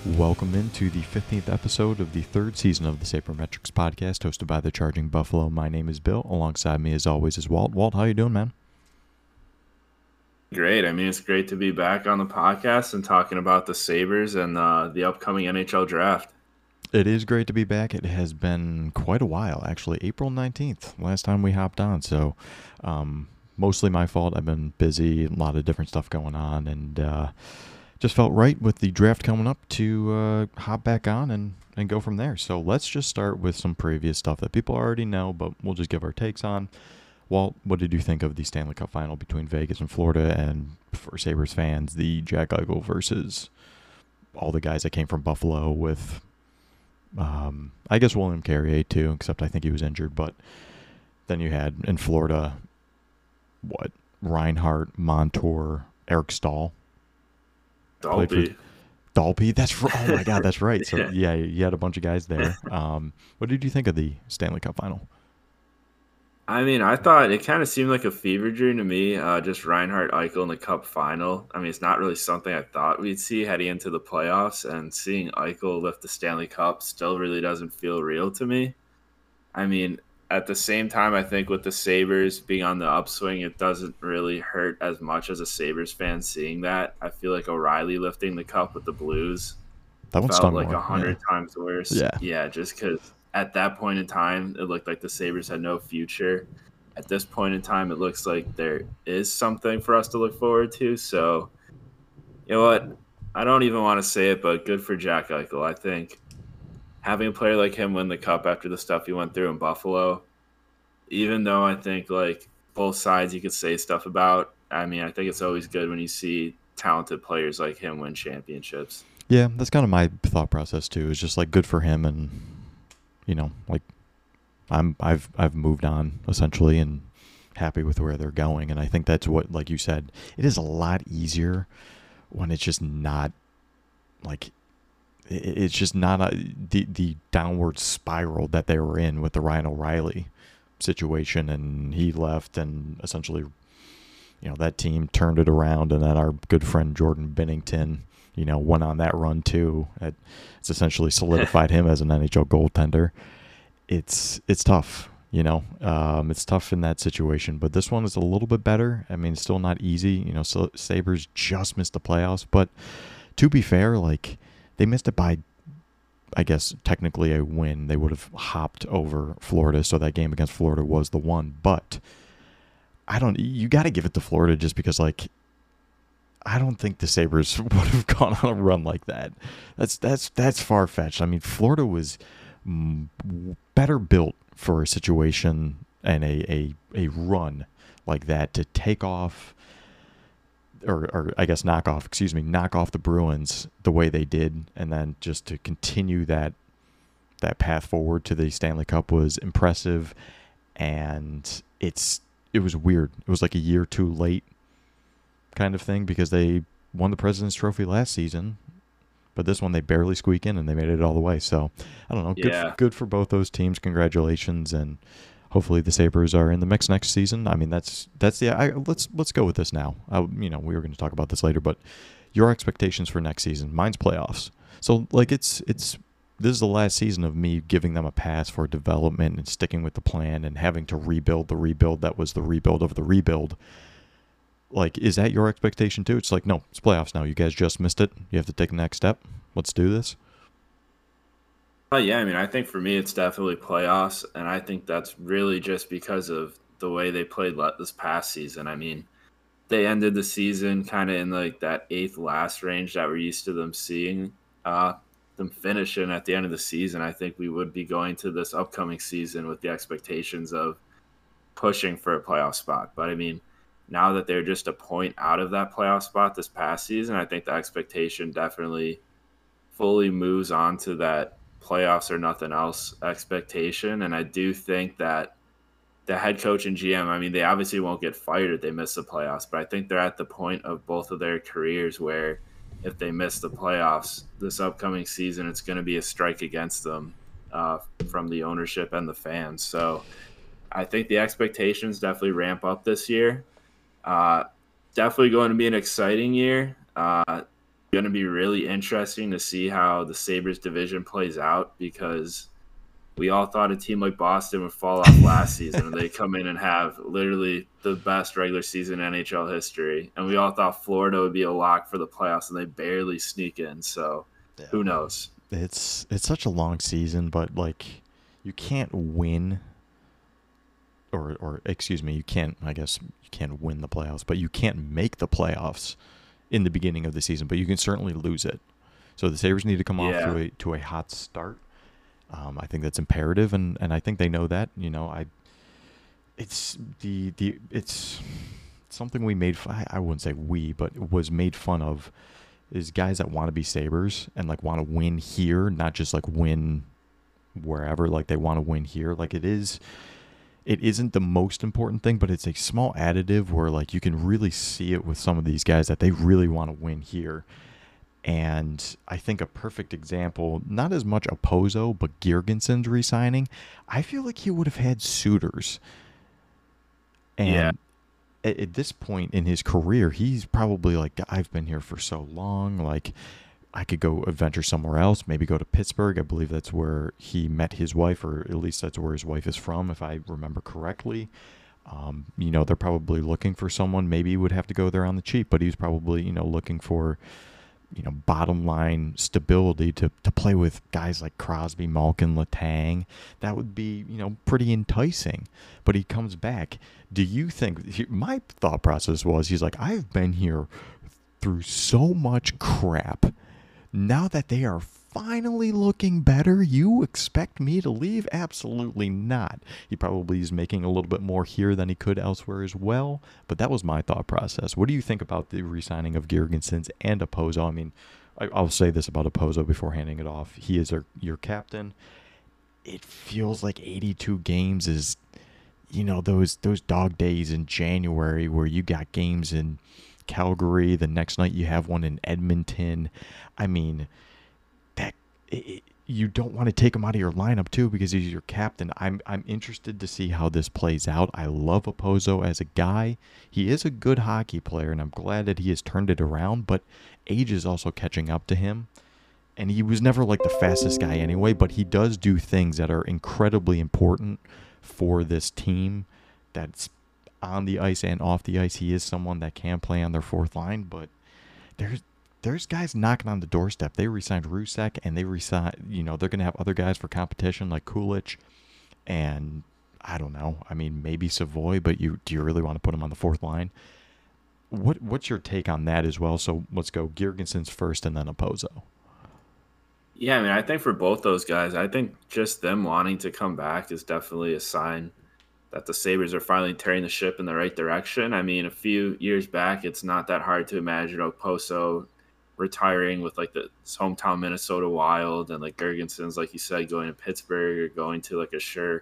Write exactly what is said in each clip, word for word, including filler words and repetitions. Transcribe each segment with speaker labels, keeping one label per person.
Speaker 1: Welcome into the fifteenth episode of the third season of the Sabermetrics podcast, hosted by the Charging Buffalo. My name is Bill. Alongside me, as always, is Walt. Walt, how you doing, man?
Speaker 2: Great. I mean, it's great to be back on the podcast and talking about the Sabres and uh, the upcoming N H L draft.
Speaker 1: It is great to be back. It has been quite a while, actually. April nineteenth, last time we hopped on. So, um, mostly my fault. I've been busy, a lot of different stuff going on, and uh, just felt right with the draft coming up to uh, hop back on and, and go from there. So, let's just start with some previous stuff that people already know, but we'll just give our takes on. Walt, what did you think of the Stanley Cup final between Vegas and Florida? And for Sabres fans, the Jack Eichel versus all the guys that came from Buffalo with, um, I guess, William Carrier too, except I think he was injured. But then you had in Florida, what, Reinhart, Montour, Eric Stahl.
Speaker 2: Dalby.
Speaker 1: Dalby, that's right. Oh my God, that's right. So yeah, you had a bunch of guys there. Um, what did you think of the Stanley Cup final?
Speaker 2: I mean, I thought it kind of seemed like a fever dream to me, uh, just Reinhart Eichel in the Cup final. I mean, it's not really something I thought we'd see heading into the playoffs, and seeing Eichel lift the Stanley Cup still really doesn't feel real to me. I mean, at the same time, I think with the Sabres being on the upswing, it doesn't really hurt as much as a Sabres fan seeing that. I feel like O'Reilly lifting the Cup with the Blues
Speaker 1: That one
Speaker 2: felt
Speaker 1: stung
Speaker 2: like
Speaker 1: more.
Speaker 2: a hundred
Speaker 1: Yeah.
Speaker 2: times worse.
Speaker 1: Yeah.
Speaker 2: Yeah, just because at that point in time, it looked like the Sabres had no future. At this point in time, it looks like there is something for us to look forward to. So, you know what? I don't even want to say it, but good for Jack Eichel. I think having a player like him win the Cup after the stuff he went through in Buffalo, even though I think like both sides you could say stuff about, I mean, I think it's always good when you see talented players like him win championships.
Speaker 1: Yeah, that's kind of my thought process too. It's just like good for him, and you know, like I'm I've I've moved on essentially and happy with where they're going. And I think that's what, like you said, it is a lot easier when it's just not like it- it's just not a, the the downward spiral that they were in with the Ryan O'Reilly situation, and he left, and essentially, you know, that team turned it around, and then our good friend Jordan Bennington, you know, went on that run too. It, it's essentially solidified him as an N H L goaltender. It's it's tough, you know. Um, it's tough in that situation, but this one is a little bit better. I mean, it's still not easy. You know, so Sabres just missed the playoffs, but to be fair, like they missed it by, I guess, technically a win. They would have hopped over Florida, so that game against Florida was the one. But I don't. You got to give it to Florida just because, like, I don't think the Sabres would have gone on a run like that. That's that's that's far fetched. I mean, Florida was mm, better built for a situation and a, a a run like that to take off, or or I guess knock off. Excuse me, knock off the Bruins the way they did, and then just to continue that that path forward to the Stanley Cup was impressive. And it's it was weird. It was like a year too late kind of thing, because they won the President's Trophy last season, but this one they barely squeak in and they made it all the way. So I don't know. Good,
Speaker 2: Yeah.
Speaker 1: for, good for both those teams. Congratulations, and hopefully the Sabres are in the mix next season. I mean, that's that's the. I, let's let's go with this now. I, you know, we were going to talk about this later, but your expectations for next season. Mine's playoffs. So like it's it's this is the last season of me giving them a pass for development and sticking with the plan and having to rebuild the rebuild that was the rebuild of the rebuild. Like, is that your expectation too? It's like, no, it's playoffs now. You guys just missed it. You have to take the next step. Let's do this.
Speaker 2: Oh, yeah, I mean, I think for me it's definitely playoffs, and I think that's really just because of the way they played le- this past season. I mean, they ended the season kind of in like that eighth last range that we're used to them seeing uh, them finishing at the end of the season. I think we would be going to this upcoming season with the expectations of pushing for a playoff spot. But I mean, now that they're just a point out of that playoff spot this past season, I think the expectation definitely fully moves on to that playoffs or nothing else expectation. And I do think that the head coach and G M, I mean, they obviously won't get fired if they miss the playoffs, but I think they're at the point of both of their careers where if they miss the playoffs this upcoming season, it's going to be a strike against them uh, from the ownership and the fans. So I think the expectations definitely ramp up this year. Uh, definitely going to be an exciting year. Uh, going to be really interesting to see how the Sabres division plays out, because we all thought a team like Boston would fall off last season, and they come in and have literally the best regular season in N H L history. And we all thought Florida would be a lock for the playoffs, and they barely sneak in. So
Speaker 1: Yeah.
Speaker 2: who knows?
Speaker 1: It's it's such a long season, but like you can't win, or or excuse me, you can't. I guess you can't win the playoffs, but you can't make the playoffs in the beginning of the season. But you can certainly lose it. So the Sabres need to come
Speaker 2: Yeah.
Speaker 1: off to a to a hot start. Um, I think that's imperative, and, and I think they know that. You know, I it's the the it's something we made. I I wouldn't say we, but was made fun of. Is guys that want to be Sabres and like want to win here, not just like win wherever. Like they want to win here. Like it is, it isn't the most important thing, but it's a small additive where like you can really see it with some of these guys that they really want to win here. And I think a perfect example, not as much Opozo, but Girgensons re-signing. I feel like he would have had suitors. And
Speaker 2: Yeah.
Speaker 1: at, at this point in his career, he's probably like, I've been here for so long. Like, I could go adventure somewhere else, maybe go to Pittsburgh. I believe that's where he met his wife, or at least that's where his wife is from, if I remember correctly. Um, you know, they're probably looking for someone. Maybe he would have to go there on the cheap, but he's probably, you know, looking for, you know, bottom line stability to, to play with guys like Crosby, Malkin, Letang. That would be, you know, pretty enticing. But he comes back. Do you think, he, my thought process was, he's like, I've been here through so much crap. Now that they are finally looking better, you expect me to leave? Absolutely not. He probably is making a little bit more here than he could elsewhere as well, but that was my thought process. What do you think about the re-signing of Girgensons and Opozo? I mean, I, I'll say this about Opozo before handing it off. He is our, your captain. It feels like eighty-two games is, you know, those those dog days in January where you got games in Calgary, the next night you have one in Edmonton. I mean, that it, you don't want to take him out of your lineup too because he's your captain. I'm I'm interested to see how this plays out. I love Opozo as a guy. He is a good hockey player, and I'm glad that he has turned it around, but age is also catching up to him. And he was never like the fastest guy anyway, but he does do things that are incredibly important for this team. That's on the ice and off the ice. He is someone that can play on their fourth line, but there's there's guys knocking on the doorstep. They re-signed Rusek, and they re-signed, you know, they're going to have other guys for competition like Kulich, and I don't know. I mean, maybe Savoy, but you do you really want to put him on the fourth line? What What's your take on that as well? So let's go Girgensons first and then Opozo.
Speaker 2: Yeah, I mean, I think for both those guys, I think just them wanting to come back is definitely a sign that the Sabres are finally tearing the ship in the right direction. I mean, a few years back, it's not that hard to imagine Opozo retiring with like the his hometown Minnesota Wild, and like Girgensons, like you said, going to Pittsburgh or going to like a surefire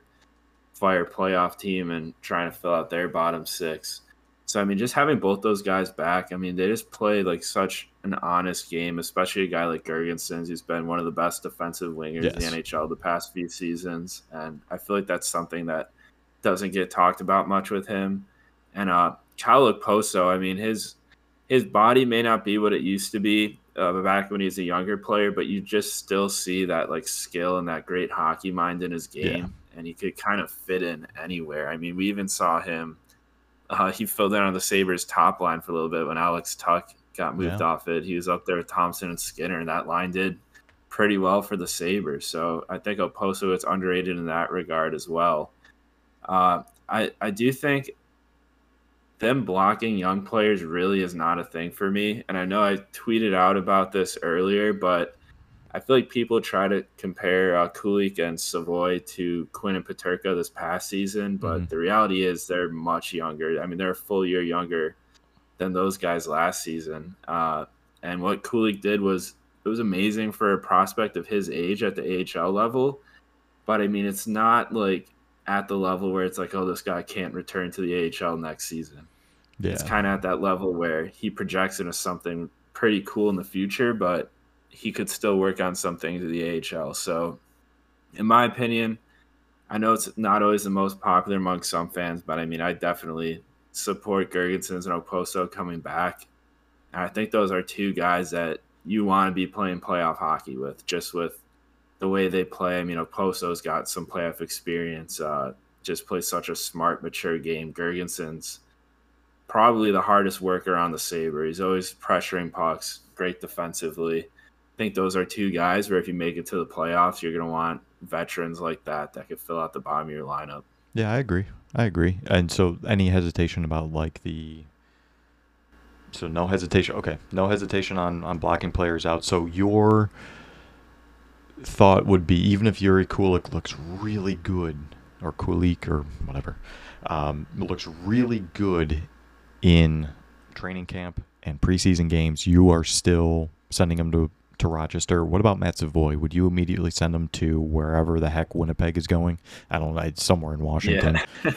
Speaker 2: playoff team and trying to fill out their bottom six. So, I mean, just having both those guys back, I mean, they just play like such an honest game, especially a guy like Girgensons, who's been one of the best defensive wingers
Speaker 1: Yes.
Speaker 2: in the N H L the past few seasons. And I feel like that's something that doesn't get talked about much with him. And uh, Kyle Okposo, I mean, his his body may not be what it used to be uh, back when he was a younger player, but you just still see that like skill and that great hockey mind in his game, yeah. And he could kind of fit in anywhere. I mean, we even saw him. Uh, he filled in on the Sabres top line for a little bit when Alex Tuck got moved yeah. off it. He was up there with Thompson and Skinner, and that line did pretty well for the Sabres. So I think Okposo is underrated in that regard as well. Uh, I, I do think them blocking young players really is not a thing for me. And I know I tweeted out about this earlier, but I feel like people try to compare uh, Kulich and Savoy to Quinn and Peterka this past season, but mm-hmm. the reality is they're much younger. I mean, they're a full year younger than those guys last season. Uh, and what Kulich did was it was amazing for a prospect of his age at the A H L level. But, I mean, it's not like at the level where it's like, oh, this guy can't return to the A H L next season. Yeah. It's kind of at that level where he projects into something pretty cool in the future, but he could still work on some things at the A H L. So, in my opinion, I know it's not always the most popular among some fans, but I mean, I definitely support Girgensons and Okposo coming back. And I think those are two guys that you want to be playing playoff hockey with, just with the way they play. I mean, Oposo's got some playoff experience, uh, just plays such a smart, mature game. Gergensen's probably the hardest worker on the Sabre. He's always pressuring pucks, great defensively. I think those are two guys where if you make it to the playoffs, you're going to want veterans like that that could fill out the bottom of your lineup.
Speaker 1: Yeah, I agree. I agree. And so any hesitation about like the so no hesitation. Okay. No hesitation on on blocking players out. So your thought would be, even if Yuri Kulik looks really good, or Kulik or whatever, um, looks really good in training camp and preseason games, you are still sending him to to Rochester. What about Matt Savoy? Would you immediately send him to wherever the heck Winnipeg is going? I don't know, somewhere in Washington.
Speaker 2: Yeah.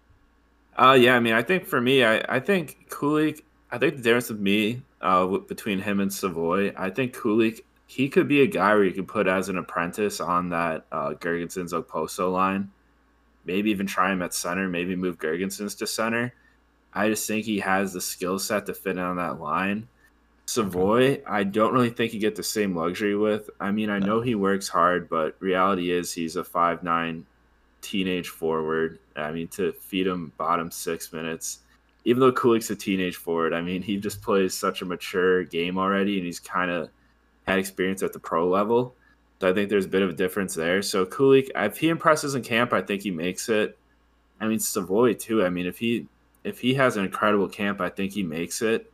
Speaker 2: uh, yeah, I mean, I think for me, I, I think Kulik, I think the difference with me uh, between him and Savoy, I think Kulik, he could be a guy where you could put as an apprentice on that uh, Gergensen's Okposo line. Maybe even try him at center, maybe move Gergensen's to center. I just think he has the skill set to fit on that line. Savoy, I don't really think you get the same luxury with. I mean, I know he works hard, but reality is he's a five nine teenage forward. I mean, to feed him bottom six minutes, even though Kulik's a teenage forward, I mean, he just plays such a mature game already, and he's kind of had experience at the pro level. So I think there's a bit of a difference there. So Kulik, if he impresses in camp, I think he makes it. I mean, Savoy too. I mean, if he if he has an incredible camp, I think he makes it.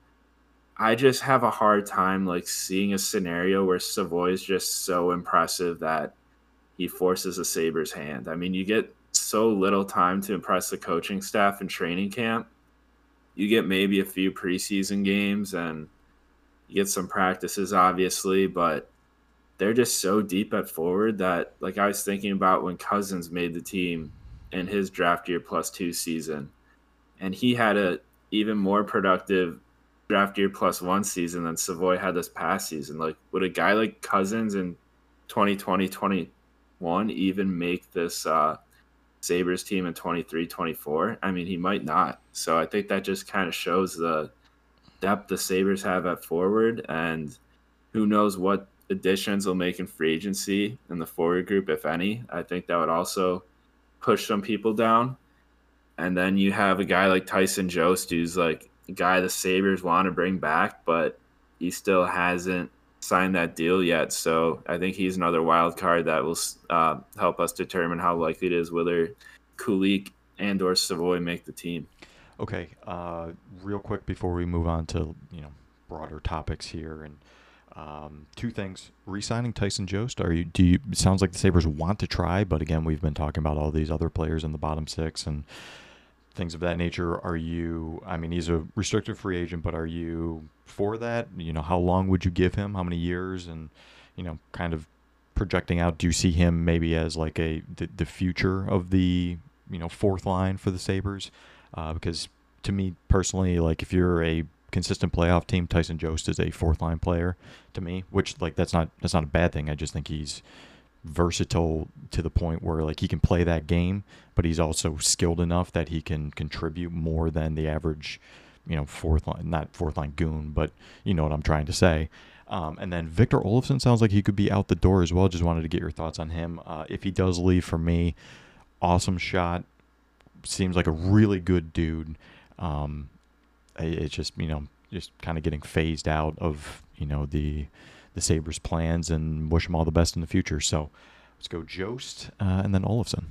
Speaker 2: I just have a hard time like seeing a scenario where Savoy is just so impressive that he forces a Sabres hand. I mean, you get so little time to impress the coaching staff in training camp. You get maybe a few preseason games and you get some practices, obviously, but they're just so deep at forward that, like, I was thinking about when Cousins made the team in his draft year plus two season, and he had a even more productive draft year plus one season than Savoy had this past season. Like, would a guy like Cousins in twenty twenty, twenty-one even make this uh, Sabres team in twenty-three, twenty-four? I mean, he might not. So I think that just kind of shows the depth the Sabres have at forward, and who knows what additions will make in free agency in the forward group, if any. I think that would also push some people down. And then you have a guy like Tyson Jost, who's like a guy the Sabres want to bring back, but he still hasn't signed that deal yet. So I think he's another wild card that will uh, help us determine how likely it is whether Kulik and or Savoy make the team.
Speaker 1: Okay, uh, real quick before we move on to, you know, broader topics here, and um, two things: re-signing Tyson Jost. Are you? Do you? It sounds like the Sabres want to try, but again, we've been talking about all these other players in the bottom six and things of that nature. Are you? I mean, he's a restricted free agent, but are you for that? You know, how long would you give him? How many years? And, you know, kind of projecting out, do you see him maybe as like a the, the future of the, you know, fourth line for the Sabres? Uh, because to me personally, like, if you're a consistent playoff team, Tyson Jost is a fourth line player to me, which, like, that's not that's not a bad thing. I just think he's versatile to the point where, like, he can play that game, but he's also skilled enough that he can contribute more than the average, you know, fourth line, not fourth line goon, but you know what I'm trying to say. Um, and then Victor Olofsson sounds like he could be out the door as well. Just wanted to get your thoughts on him. Uh, if he does leave, for me, awesome shot. Seems like a really good dude. Um, it's just, you know, just kind of getting phased out of, you know, the the Sabres' plans, and wish him all the best in the future. So let's go Jost uh, and then Olofsson.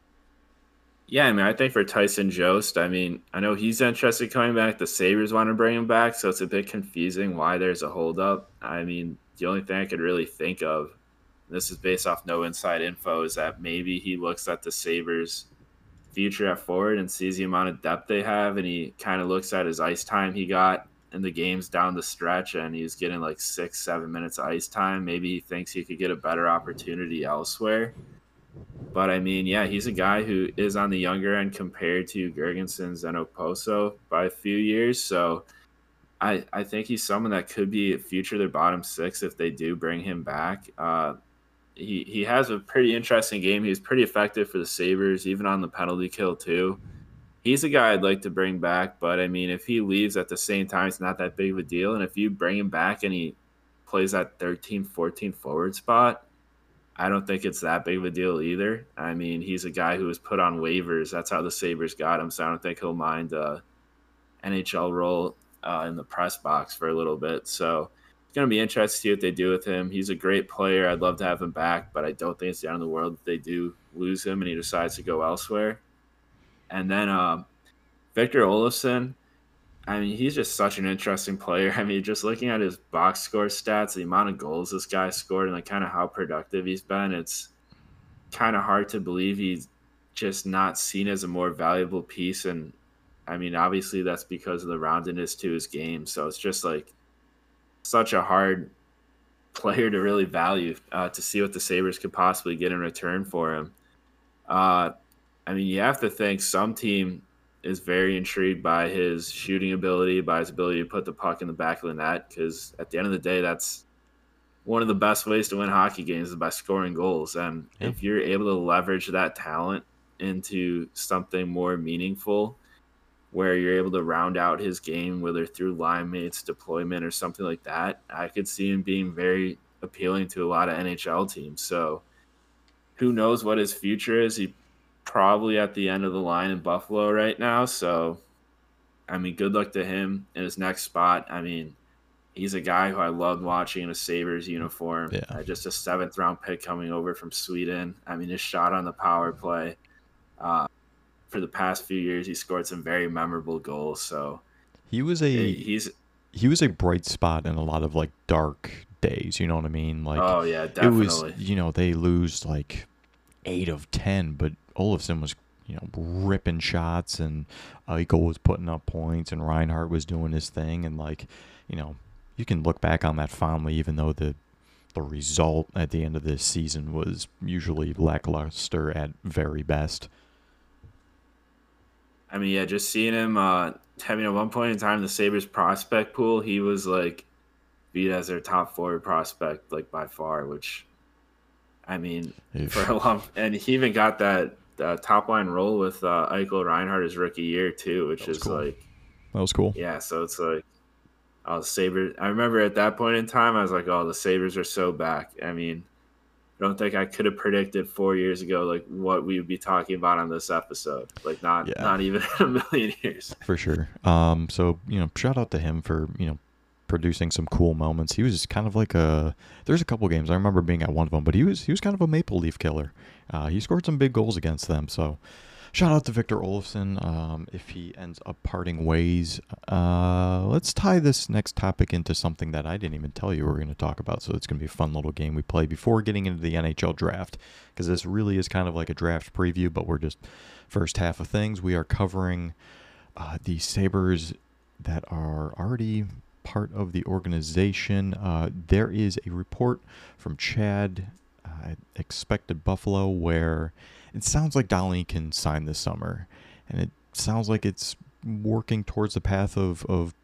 Speaker 2: Yeah, I mean, I think for Tyson Jost, I mean, I know he's interested in coming back. The Sabres want to bring him back, so it's a bit confusing why there's a holdup. I mean, the only thing I could really think of, this is based off no inside info, is that maybe he looks at the Sabres' future at forward and sees the amount of depth they have, and he kind of looks at his ice time he got in the games down the stretch, and he was getting like six, seven minutes of ice time. Maybe he thinks he could get a better opportunity elsewhere. But I mean, yeah, he's a guy who is on the younger end compared to Gergensen's and Okposo by a few years. So I, I think he's someone that could be a future their bottom six if they do bring him back. Uh, he he has a pretty interesting game. He was pretty effective for the Sabres, even on the penalty kill too. He's a guy I'd like to bring back, but I mean, if he leaves at the same time, it's not that big of a deal. And if you bring him back and he plays that thirteen, fourteen forward spot, I don't think it's that big of a deal either. I mean, he's a guy who was put on waivers. That's how the Sabres got him, so I don't think he'll mind a N H L role uh, in the press box for a little bit. So it's going to be interesting to see what they do with him. He's a great player. I'd love to have him back, but I don't think it's the end of the world if they do lose him and he decides to go elsewhere. And then um, Victor Olofsson, I mean, he's just such an interesting player. I mean, just looking at his box score stats, the amount of goals this guy scored, and like kind of how productive he's been, it's kind of hard to believe he's just not seen as a more valuable piece. And I mean, obviously that's because of the roundedness to his game. So it's just like such a hard player to really value uh, to see what the Sabres could possibly get in return for him. Uh, I mean, you have to think some team is very intrigued by his shooting ability, by his ability to put the puck in the back of the net, because at the end of the day, that's one of the best ways to win hockey games is by scoring goals. And yeah. if you're able to leverage that talent into something more meaningful, where you're able to round out his game, whether through line mates, deployment, or something like that, I could see him being very appealing to a lot of N H L teams. So who knows what his future is? He probably at the end of the line in Buffalo right now. So, I mean, good luck to him in his next spot. I mean, he's a guy who I loved watching in a Sabres uniform.
Speaker 1: Yeah.
Speaker 2: Uh, just a seventh round pick coming over from Sweden. I mean, his shot on the power play. Uh, for the past few years, he scored some very memorable goals. So
Speaker 1: he was a
Speaker 2: he's
Speaker 1: he was a bright spot in a lot of like dark days. You know what I mean? Like,
Speaker 2: oh yeah, definitely.
Speaker 1: It was, you know, they lose like eight of ten, but Olofsson was, you know, ripping shots, and Eichel was putting up points, and Reinhart was doing his thing, and like, you know, you can look back on that fondly, even though the the result at the end of this season was usually lackluster at very best.
Speaker 2: I mean, yeah, just seeing him. Uh, I mean, at one point in time, the Sabres prospect pool, he was like viewed as their top forward prospect, like by far. Which, I mean, Oof. for a long, and he even got that. Uh, top line role with uh, Eichel Reinhart his rookie year too, which is
Speaker 1: cool.
Speaker 2: like
Speaker 1: that was cool.
Speaker 2: Yeah, so it's like, oh, the Sabres. I remember at that point in time, I was like, oh, the Sabres are so back. I mean, I don't think I could have predicted four years ago like what we would be talking about on this episode. Like not yeah. not even in a million years.
Speaker 1: For sure. Um. So you know, shout out to him for you know producing some cool moments. He was kind of like a. There's a couple games I remember being at one of them, but he was he was kind of a Maple Leaf killer. Uh, he scored some big goals against them. So shout out to Victor Olofsson. Um, if he ends up parting ways, uh, let's tie this next topic into something that I didn't even tell you we we're going to talk about. So it's going to be a fun little game we play before getting into the N H L draft, because this really is kind of like a draft preview, but we're just first half of things. We are covering uh, the Sabres that are already part of the organization. Uh, there is a report from Chad uh, Expected Buffalo where it sounds like Dahlin can sign this summer, and it sounds like it's working towards the path of, of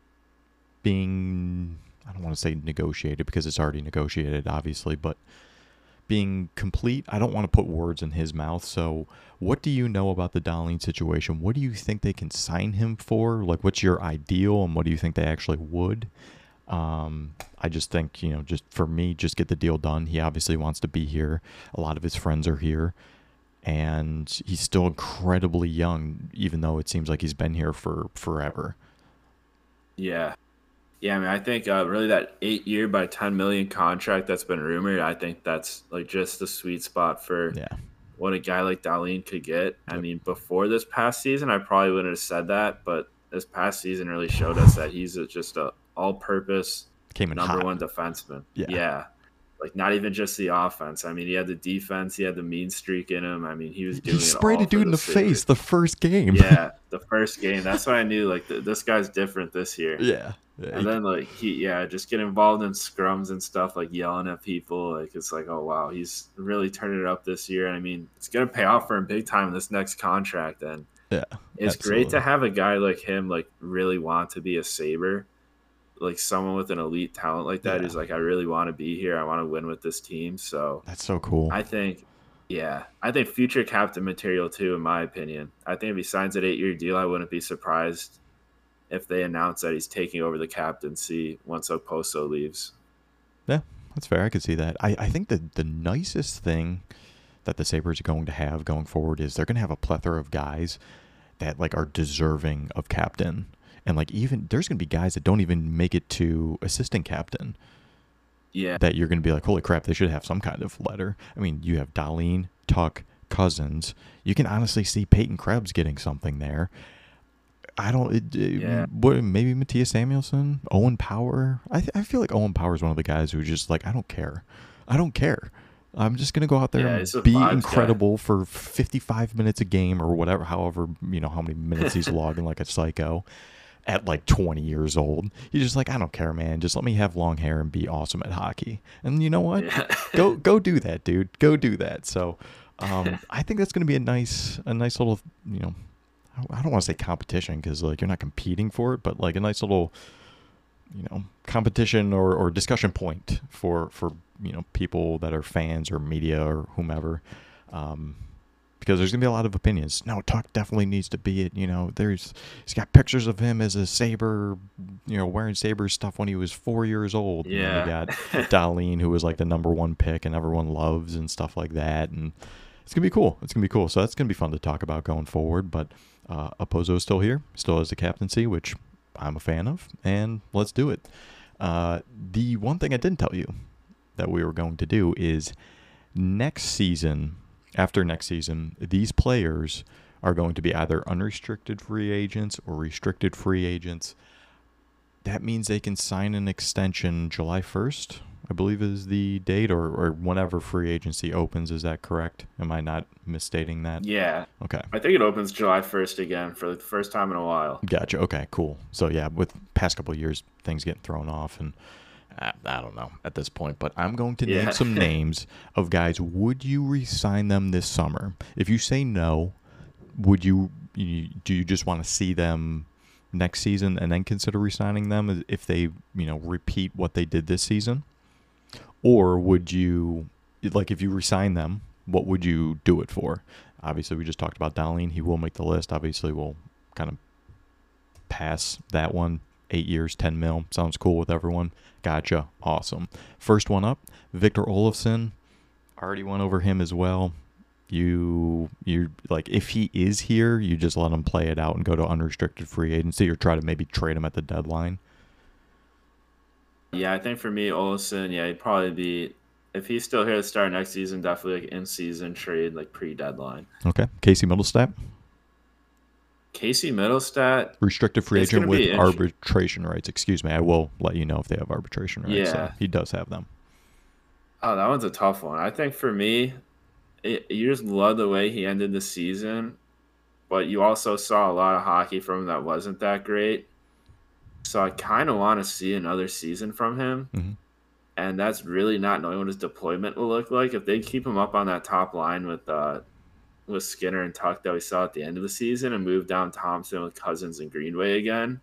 Speaker 1: being, I don't want to say negotiated because it's already negotiated, obviously, but being complete. I don't want to put words in his mouth. So what do you know about the Dahlin situation? What do you think they can sign him for? Like, what's your ideal, and what do you think they actually would? Um, I just think, you know, just for me, just get the deal done. He obviously wants to be here. A lot of his friends are here, and he's still incredibly young, even though it seems like he's been here for forever.
Speaker 2: Yeah. Yeah, I mean, I think uh, really that eight-year by ten million contract that's been rumored, I think that's like just the sweet spot for
Speaker 1: yeah.
Speaker 2: what a guy like Dahlin could get. I mean, before this past season, I probably wouldn't have said that, but this past season really showed us that he's a, just a all-purpose
Speaker 1: Came in
Speaker 2: number
Speaker 1: hot.
Speaker 2: one defenseman.
Speaker 1: Yeah.
Speaker 2: yeah, like not even just the offense. I mean, he had the defense, he had the mean streak in him. I mean, he was doing. He
Speaker 1: sprayed
Speaker 2: it all
Speaker 1: a dude in the
Speaker 2: Sabres.
Speaker 1: face the first game.
Speaker 2: Yeah, the first game. That's what I knew. Like the, this guy's different this year.
Speaker 1: Yeah. yeah
Speaker 2: and he, then like he, yeah, just get involved in scrums and stuff, like yelling at people. Like it's like, oh wow, he's really turning it up this year. And I mean, it's gonna pay off for him big time in this next contract. And
Speaker 1: yeah,
Speaker 2: it's
Speaker 1: absolutely.
Speaker 2: great to have a guy like him like really want to be a Sabre. Like someone with an elite talent like that
Speaker 1: yeah.
Speaker 2: who's like, I really want to be here. I want to win with this team. So
Speaker 1: that's so cool.
Speaker 2: I think, yeah, I think future captain material too, in my opinion. I think if he signs an eight-year deal, I wouldn't be surprised if they announce that he's taking over the captaincy once Okposo leaves.
Speaker 1: Yeah, that's fair. I could see that. I, I think that the nicest thing that the Sabres are going to have going forward is they're going to have a plethora of guys that like are deserving of captain. And like even there's going to be guys that don't even make it to assistant captain.
Speaker 2: Yeah.
Speaker 1: That you're going to be like, holy crap, they should have some kind of letter. I mean, you have Dahlin, Tuck, Cousins. You can honestly see Peyton Krebs getting something there. I don't. It,
Speaker 2: Yeah.
Speaker 1: What, maybe Matthias Samuelsson, Owen Power. I th- I feel like Owen Power is one of the guys who just like I don't care. I don't care. I'm just gonna go out there
Speaker 2: Yeah,
Speaker 1: and
Speaker 2: he's a
Speaker 1: be
Speaker 2: vibes
Speaker 1: incredible for fifty-five minutes a game or whatever, however you know how many minutes he's logging like a psycho. At like twenty years old, he's just like, I don't care, man. Just let me have long hair and be awesome at hockey. And you know what?
Speaker 2: Yeah.
Speaker 1: go go do that, dude. Go do that. So, um, I think that's gonna be a nice a nice little you know. I don't want to say competition because like you're not competing for it, but like a nice little, you know, competition or, or discussion point for, for, you know, people that are fans or media or whomever. Um, because there's going to be a lot of opinions. No, Tuck definitely needs to be it. You know, there's, he's got pictures of him as a Sabre, you know, wearing Sabre stuff when he was four years old.
Speaker 2: Yeah.
Speaker 1: And then you got Dahlin, who was like the number one pick and everyone loves and stuff like that. And it's going to be cool. It's going to be cool. So that's going to be fun to talk about going forward. But uh, Okposo is still here, still has the captaincy, which I'm a fan of. And let's do it. Uh, the one thing I didn't tell you that we were going to do is next season, after next season, these players are going to be either unrestricted free agents or restricted free agents. That means they can sign an extension July first, I believe is the date, or, or whenever free agency opens. Is that correct? Am I not misstating that?
Speaker 2: Yeah.
Speaker 1: Okay.
Speaker 2: I think it opens July first again for the first time in a while.
Speaker 1: Gotcha. Okay, cool. So yeah, with past couple of years, things getting thrown off, and I, I don't know at this point, but I'm going to name
Speaker 2: Yeah.
Speaker 1: some names of guys. Would you re-sign them this summer? If you say no, would you, you do you just want to see them next season and then consider re-signing them if they, you know, repeat what they did this season? Or would you, like, if you resign them, what would you do it for? Obviously, we just talked about Dahlin. He will make the list. Obviously, we'll kind of pass that one. Eight years, ten mil. Sounds cool with everyone. Gotcha. Awesome. First one up, Victor Olofsson. Already went over him as well. You, you like, if he is here, you just let him play it out and go to unrestricted free agency or try to maybe trade him at the deadline.
Speaker 2: Yeah, I think for me, Olsen, yeah, he'd probably be, if he's still here to start next season, definitely like in-season trade, like pre-deadline.
Speaker 1: Okay. Casey Middlestat.
Speaker 2: Casey Middlestat.
Speaker 1: Restricted free
Speaker 2: It's
Speaker 1: agent
Speaker 2: gonna
Speaker 1: with
Speaker 2: be int-
Speaker 1: arbitration rights. Excuse me. I will let you know if they have arbitration rights.
Speaker 2: Yeah.
Speaker 1: So he does have them.
Speaker 2: Oh, that one's a tough one. I think for me, it, you just love the way he ended the season, but you also saw a lot of hockey from him that wasn't that great. So I kind of want to see another season from him.
Speaker 1: Mm-hmm.
Speaker 2: And that's really not knowing what his deployment will look like. If they keep him up on that top line with uh, with Skinner and Tuck that we saw at the end of the season and move down Thompson with Cousins and Greenway again,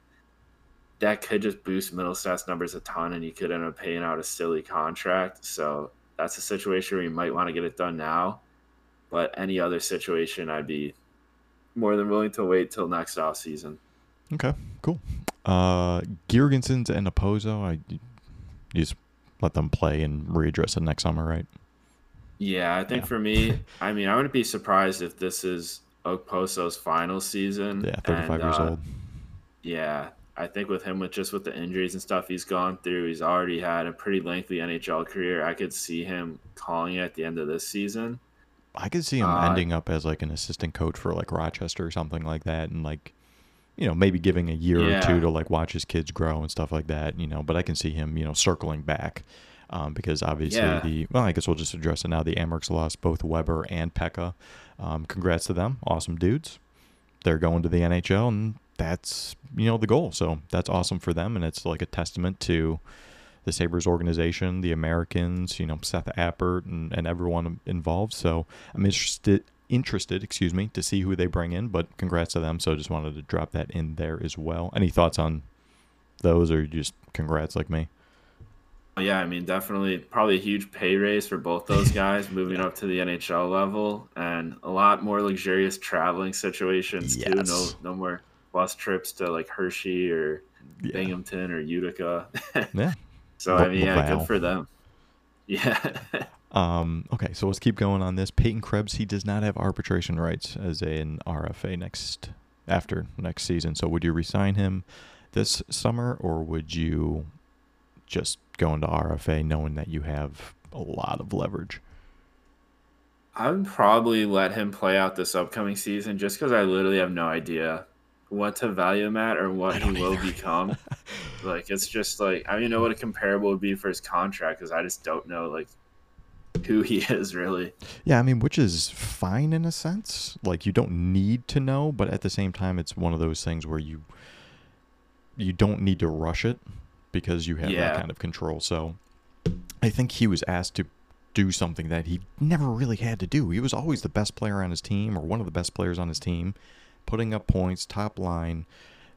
Speaker 2: that could just boost Middlestat's numbers a ton, and you could end up paying out a silly contract. So that's a situation where you might want to get it done now. But any other situation, I'd be more than willing to wait till next off season.
Speaker 1: Okay, cool. Uh, Girgensons and Okposo, I you just let them play and readdress it next summer, right?
Speaker 2: Yeah, I think
Speaker 1: Yeah.
Speaker 2: for me, I mean, I wouldn't be surprised if this is Okposo's final season.
Speaker 1: Yeah, thirty-five
Speaker 2: and,
Speaker 1: years
Speaker 2: uh,
Speaker 1: old.
Speaker 2: Yeah, I think with him, with just with the injuries and stuff he's gone through, he's already had a pretty lengthy N H L career. I could see him calling it at the end of this season.
Speaker 1: I could see him
Speaker 2: uh,
Speaker 1: ending up as like an assistant coach for like Rochester or something like that, and like, you know, maybe giving a year or
Speaker 2: Yeah.
Speaker 1: two to like watch his kids grow and stuff like that, you know. But I can see him, you know, circling back. Um, because obviously
Speaker 2: Yeah.
Speaker 1: the, well, I guess we'll just address it now. The Amherst lost both Weber and Pekka. Um, congrats to them. Awesome dudes. They're going to the N H L, and that's, you know, the goal. So that's awesome for them. And it's like a testament to the Sabres organization, the Americans, you know, Seth Appert and, and everyone involved. So I'm interested, interested, excuse me, to see who they bring in, but congrats to them. So just wanted to drop that in there as well. Any thoughts on those, or just congrats like me?
Speaker 2: Yeah, I mean, definitely probably a huge pay raise for both those guys moving up to the N H L level, and a lot more luxurious traveling situations too. No,
Speaker 1: Yes.
Speaker 2: no more bus trips to like Hershey or
Speaker 1: Yeah.
Speaker 2: Binghamton or Utica.
Speaker 1: Yeah.
Speaker 2: So
Speaker 1: La-
Speaker 2: I mean, yeah,
Speaker 1: Laval.
Speaker 2: good for them. Yeah.
Speaker 1: Um, okay, so let's keep going on this. Peyton Krebs, he does not have arbitration rights as an R F A next after next season. So would you resign him this summer, or would you just go into R F A knowing that you have a lot of leverage?
Speaker 2: I would probably let him play out this upcoming season just because I literally have no idea what to value him at or what
Speaker 1: I
Speaker 2: he
Speaker 1: don't
Speaker 2: will
Speaker 1: either.
Speaker 2: become. Like, it's just like, I don't even know what a comparable would be for his contract because I just don't know, like, who he is really.
Speaker 1: Yeah, I mean, which is fine in a sense. Like you don't need to know, but at the same time, it's one of those things where you you don't need to rush it because you have that
Speaker 2: Yeah.
Speaker 1: kind of control. So I think he was asked to do something that he never really had to do. He was always the best player on his team or one of the best players on his team, putting up points, top line,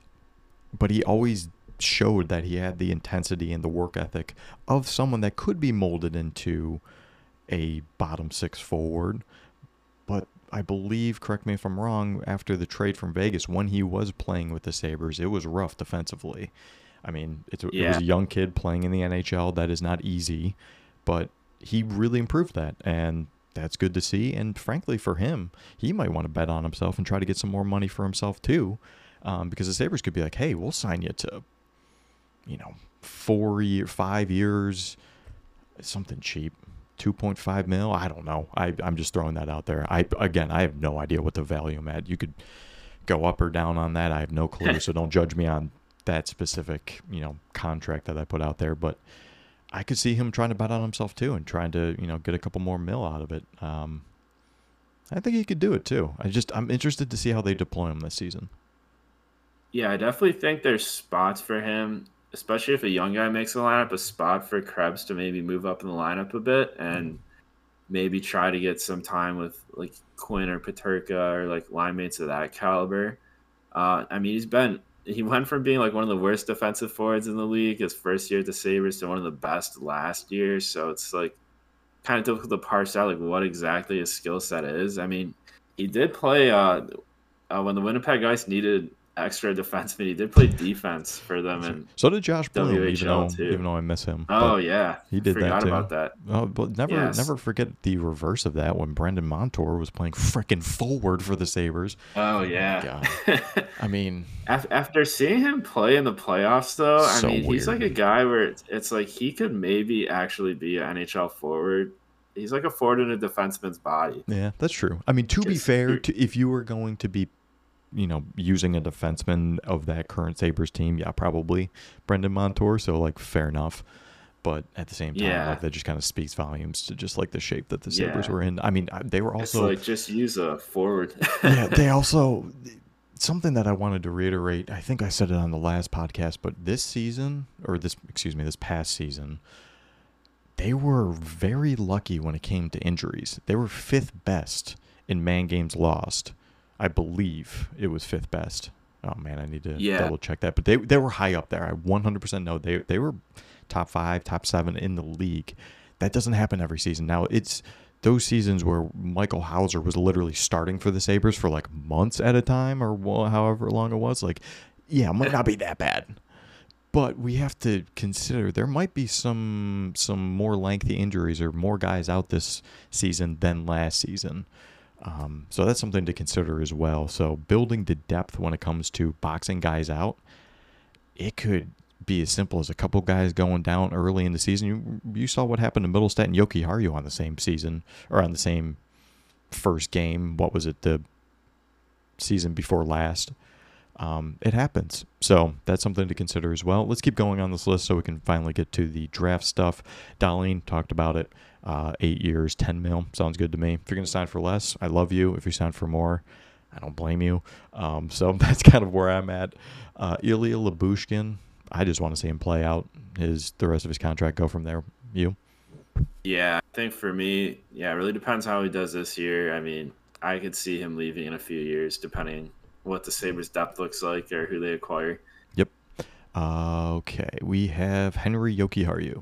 Speaker 1: but he always showed that he had the intensity and the work ethic of someone that could be molded into a bottom six forward. But I believe, correct me if I'm wrong, after the trade from Vegas, when he was playing with the Sabres, it was rough defensively. I mean, it, it was
Speaker 2: Yeah.
Speaker 1: a young kid playing in the N H L. That is not easy, but he really improved that, and that's good to see. And frankly, for him, he might want to bet on himself and try to get some more money for himself too, um, because the Sabres could be like, "Hey, we'll sign you to, you know, four year, five years, something cheap." two point five mil. I don't know. I, I'm just throwing that out there. I again, I have no idea what the value I'm at. You could go up or down on that. I have no clue. So don't judge me on that specific, you know, contract that I put out there. But I could see him trying to bet on himself too and trying to, you know, get a couple more mil out of it. Um, I think he could do it too. I just I'm interested to see how they deploy him this season.
Speaker 2: Yeah, I definitely think there's spots for him, especially if a young guy makes the lineup, a spot for Krebs to maybe move up in the lineup a bit and maybe try to get some time with like Quinn or Paterka or like line mates of that caliber. Uh, I mean, he's been he went from being like one of the worst defensive forwards in the league his first year at the Sabres to one of the best last year. So it's like kind of difficult to parse out like what exactly his skill set is. I mean, he did play uh, uh, when the Winnipeg Ice needed extra defenseman. He did play defense for them in
Speaker 1: So did Josh Bloom, even
Speaker 2: W H L
Speaker 1: though
Speaker 2: too.
Speaker 1: even though I miss him, but
Speaker 2: Oh yeah,
Speaker 1: he
Speaker 2: I
Speaker 1: did that
Speaker 2: forgot
Speaker 1: too.
Speaker 2: about that.
Speaker 1: Oh, but never,
Speaker 2: Yes.
Speaker 1: never forget the reverse of that when Brendan Montour was playing frickin' forward for the Sabres.
Speaker 2: Oh
Speaker 1: Oh my
Speaker 2: yeah.
Speaker 1: god! I mean,
Speaker 2: Af- After seeing him play in the playoffs, though, I
Speaker 1: so
Speaker 2: mean, he's like a
Speaker 1: weird.
Speaker 2: guy where it's, it's like he could maybe actually be an N H L forward. He's like a forward in a defenseman's body.
Speaker 1: Yeah, that's true. I mean, to be
Speaker 2: Just
Speaker 1: fair,
Speaker 2: he-
Speaker 1: to, if you were going to be, you know, using a defenseman of that current Sabres team, yeah, probably Brendan Montour. So like, fair enough. But at the same time,
Speaker 2: yeah,
Speaker 1: like that just kind of speaks volumes to just like the shape that the Sabres
Speaker 2: yeah.
Speaker 1: were in. I mean, I- they were
Speaker 2: It's
Speaker 1: also
Speaker 2: like just use a forward.
Speaker 1: yeah, they also something that I wanted to reiterate. I think I said it on the last podcast, but this season or this excuse me, this past season, they were very lucky when it came to injuries. They were fifth best in man games lost. I believe it was fifth best. Oh man, I need to
Speaker 2: Yeah,
Speaker 1: double check that. But they they were high up there. I one hundred percent know they they were top five, top seven in the league. That doesn't happen every season. Now it's those seasons where Michael Hauser was literally starting for the Sabres for like months at a time or wha- however long it was. Like, yeah, it might not be that bad. But we have to consider there might be some some more lengthy injuries or more guys out this season than last season. Um, so that's something to consider as well. So building the depth when it comes to boxing guys out, it could be as simple as a couple guys going down early in the season. You, you saw what happened to Middlestat and Yoki Haru on the same season or on the same first game. What was it? The season before last. Um, it happens. So that's something to consider as well. Let's keep going on this list so we can finally get to the draft stuff. Darlene talked about it. Uh, eight years, ten mil. Sounds good to me. If you're going to sign for less, I love you. If you sign for more, I don't blame you. Um, so that's kind of where I'm at. Uh, Ilya Labushkin, I just want to see him play out his the rest of his contract, go from there. You?
Speaker 2: yeah. I think for me, yeah, it really depends how he does this year. I mean, I could see him leaving in a few years, depending what the Sabres depth looks like or who they acquire.
Speaker 1: Yep. Uh, okay. We have Henry Yokiharu.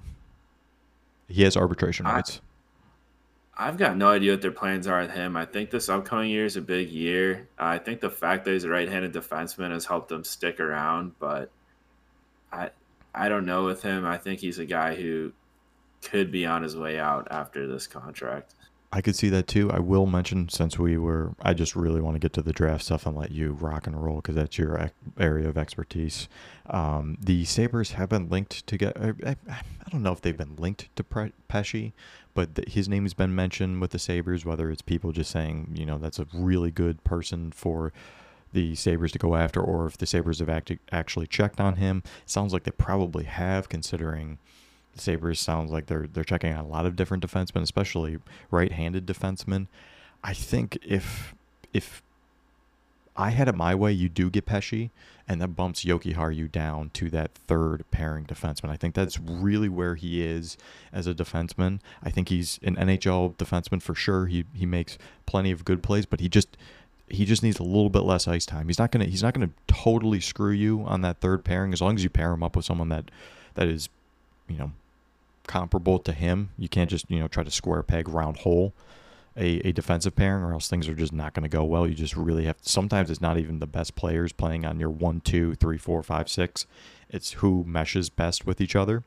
Speaker 1: He has arbitration
Speaker 2: I,
Speaker 1: rights.
Speaker 2: I've got no idea what their plans are with him. I think this upcoming year is a big year. I think the fact that he's a right-handed defenseman has helped him stick around, but I I don't know with him. I think he's a guy who could be on his way out after this contract.
Speaker 1: I could see that too. I will mention, since we were, I just really want to get to the draft stuff and let you rock and roll because that's your area of expertise. Um, the Sabres have been linked to get, I, I, I don't know if they've been linked to Pre- Pesci, but the, his name has been mentioned with the Sabres, whether it's people just saying, you know, that's a really good person for the Sabres to go after, or if the Sabres have act- actually checked on him. It sounds like they probably have, considering the Sabres sounds like they're they're checking on a lot of different defensemen, especially right-handed defensemen. I think if if I had it my way, you do get Pesci, and that bumps Jokiharju down to that third pairing defenseman. I think that's really where he is as a defenseman. I think he's an N H L defenseman for sure. He he makes plenty of good plays, but he just he just needs a little bit less ice time. He's not gonna he's not gonna totally screw you on that third pairing as long as you pair him up with someone that that is, you know, comparable to him. You can't just, you know, try to square peg round hole a, a defensive pairing, or else things are just not going to go well. You just really have to, sometimes it's not even the best players playing on your one, two, three, four, five, six. It's who meshes best with each other.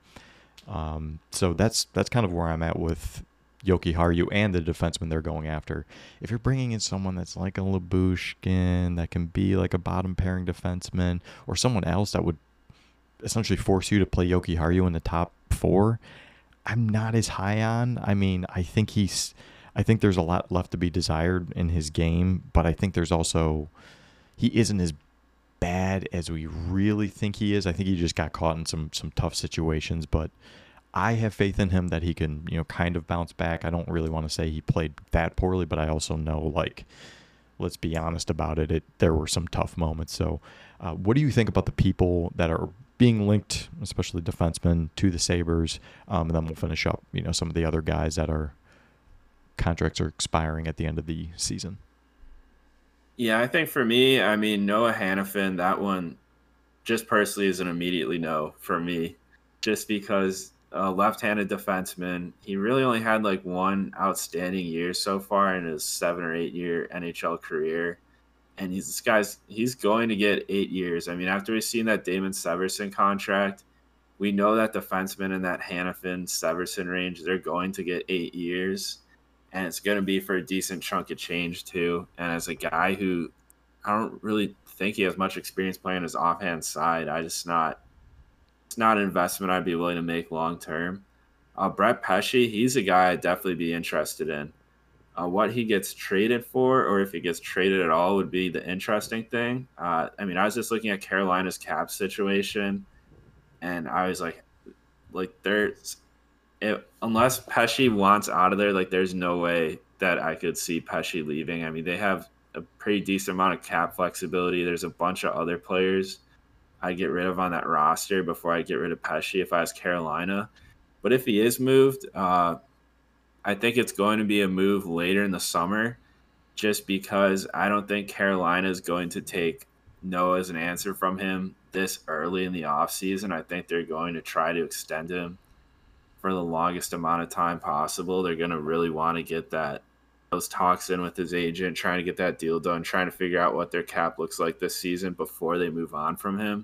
Speaker 1: Um, so that's that's kind of where I'm at with Jokiharju and the defenseman they're going after. If you're bringing in someone that's like a Lyubushkin, that can be like a bottom pairing defenseman, or someone else that would essentially force you to play Jokiharju in the top four, I'm not as high on. I mean, I think he's, I think there's a lot left to be desired in his game, but I think there's also, he isn't as bad as we really think he is. I think he just got caught in some some tough situations, but I have faith in him that he can, you know, kind of bounce back. I don't really want to say he played that poorly, but I also know, like, let's be honest about it, it there were some tough moments. So uh, what do you think about the people that are being linked, especially defensemen, to the Sabres? Um, and then we'll finish up, you know, some of the other guys that are contracts are expiring at the end of the season.
Speaker 2: Yeah, I think for me, I mean, Noah Hannafin, that one just personally is an immediately no for me, just because a left-handed defenseman, he really only had like one outstanding year so far in his seven or eight year N H L career. And he's this guy's he's going to get eight years. I mean, after we've seen that Damon Severson contract, we know that defensemen in that Hannafin Severson range, they're going to get eight years. And it's going to be for a decent chunk of change too. And as a guy who I don't really think he has much experience playing his offhand side, I just not it's not an investment I'd be willing to make long term. Uh, Brett Pesce, he's a guy I'd definitely be interested in. Uh, what he gets traded for, or if he gets traded at all, would be the interesting thing. Uh, I mean, I was just looking at Carolina's cap situation, and I was like, like there's, it, unless Pesce wants out of there, like there's no way that I could see Pesce leaving. I mean, they have a pretty decent amount of cap flexibility. There's a bunch of other players I get rid of on that roster before I get rid of Pesce if I was Carolina. But if he is moved, uh, I think it's going to be a move later in the summer, just because I don't think Carolina is going to take no as an answer from him this early in the offseason. I think they're going to try to extend him for the longest amount of time possible. They're going to really want to get that those talks in with his agent, trying to get that deal done, trying to figure out what their cap looks like this season before they move on from him.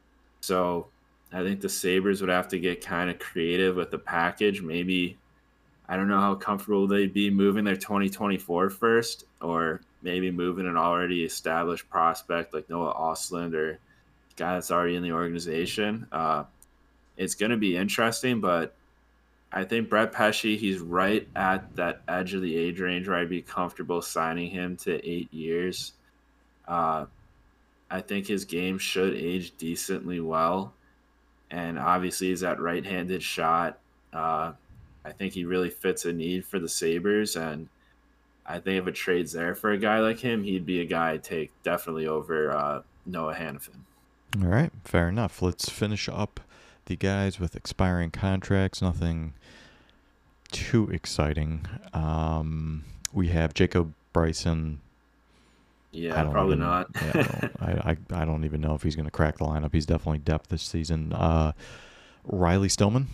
Speaker 2: So I think the Sabres would have to get kind of creative with the package. Maybe, I don't know how comfortable they'd be moving their twenty twenty-four first, or maybe moving an already established prospect like Noah Ostlund, or a guy that's already in the organization. Uh, it's going to be interesting, but I think Brett Pesce, he's right at that edge of the age range where I'd be comfortable signing him to eight years. Uh, I think his game should age decently well. And obviously, he's that right-handed shot. Uh, I think he really fits a need for the Sabres. And I think if a trade's there for a guy like him, he'd be a guy I'd take definitely over uh, Noah Hannafin.
Speaker 1: All right, fair enough. Let's finish up the guys with expiring contracts. Nothing too exciting. Um, we have Jacob Bryson.
Speaker 2: Yeah, probably
Speaker 1: even,
Speaker 2: not.
Speaker 1: yeah, I, I I don't even know if he's going to crack the lineup. He's definitely depth this season. Uh, Riley Stillman.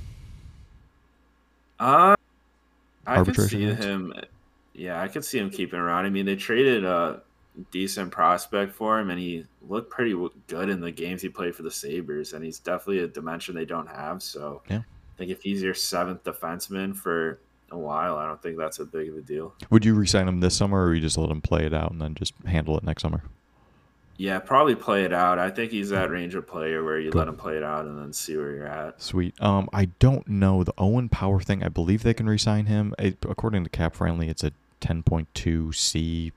Speaker 2: Uh, I could
Speaker 1: Arbitration
Speaker 2: see
Speaker 1: rights?
Speaker 2: him. Yeah, I could see him keeping around. I mean, they traded a decent prospect for him, and he looked pretty good in the games he played for the Sabres, and he's definitely a dimension they don't have. So
Speaker 1: Yeah.
Speaker 2: think if he's your seventh defenseman for a while, I don't think that's a big of a deal.
Speaker 1: Would you re-sign him this summer, or you just let him play it out and then just handle it next summer?
Speaker 2: Yeah, probably play it out. I think he's that range of player where you
Speaker 1: Cool.
Speaker 2: let him play it out and then see where you're at.
Speaker 1: Sweet. Um, I don't know the Owen Power thing. I believe they can re-sign him. It, according to Cap Friendly, it's a ten point two C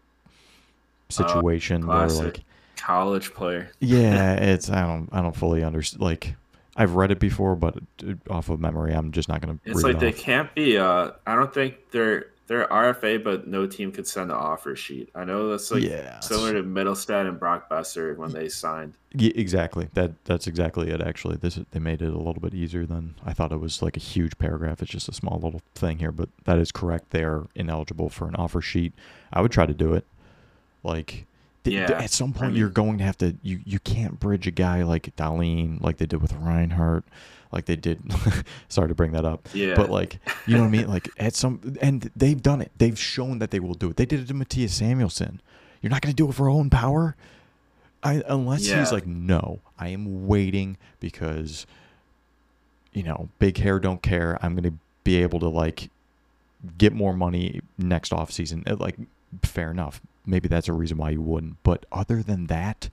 Speaker 1: situation
Speaker 2: uh,
Speaker 1: where
Speaker 2: classic.
Speaker 1: like
Speaker 2: College player.
Speaker 1: yeah, it's I don't I don't fully understand. Like I've read it before, but off of memory, I'm just not gonna.
Speaker 2: It's
Speaker 1: read
Speaker 2: like
Speaker 1: it
Speaker 2: they
Speaker 1: off.
Speaker 2: can't be. Uh, I don't think they're they're R F A, but no team could send an offer sheet. I know that's like
Speaker 1: Yeah.
Speaker 2: similar to Middlestead and Brock Besser when they signed.
Speaker 1: Yeah, exactly. That that's exactly it. Actually, this they made it a little bit easier than I thought. It was like a huge paragraph. It's just a small little thing here, but that is correct. They are ineligible for an offer sheet. I would try to do it. Like, th-
Speaker 2: Yeah,
Speaker 1: th- at some point,
Speaker 2: I mean-
Speaker 1: you're going to have to. You you can't bridge a guy like Darlene, like they did with Reinhardt, like they did. Sorry to bring that up.
Speaker 2: Yeah.
Speaker 1: But like, you know what I mean? Like at some, and they've done it. They've shown that they will do it. They did it to Matthias Samuelson. You're not going to do it for Owen Power. I, unless
Speaker 2: Yeah.
Speaker 1: he's like, no, I am waiting because, you know, big hair don't care. I'm going to be able to like get more money next off season. Uh, Like, fair enough. Maybe that's a reason why you wouldn't. But other than that,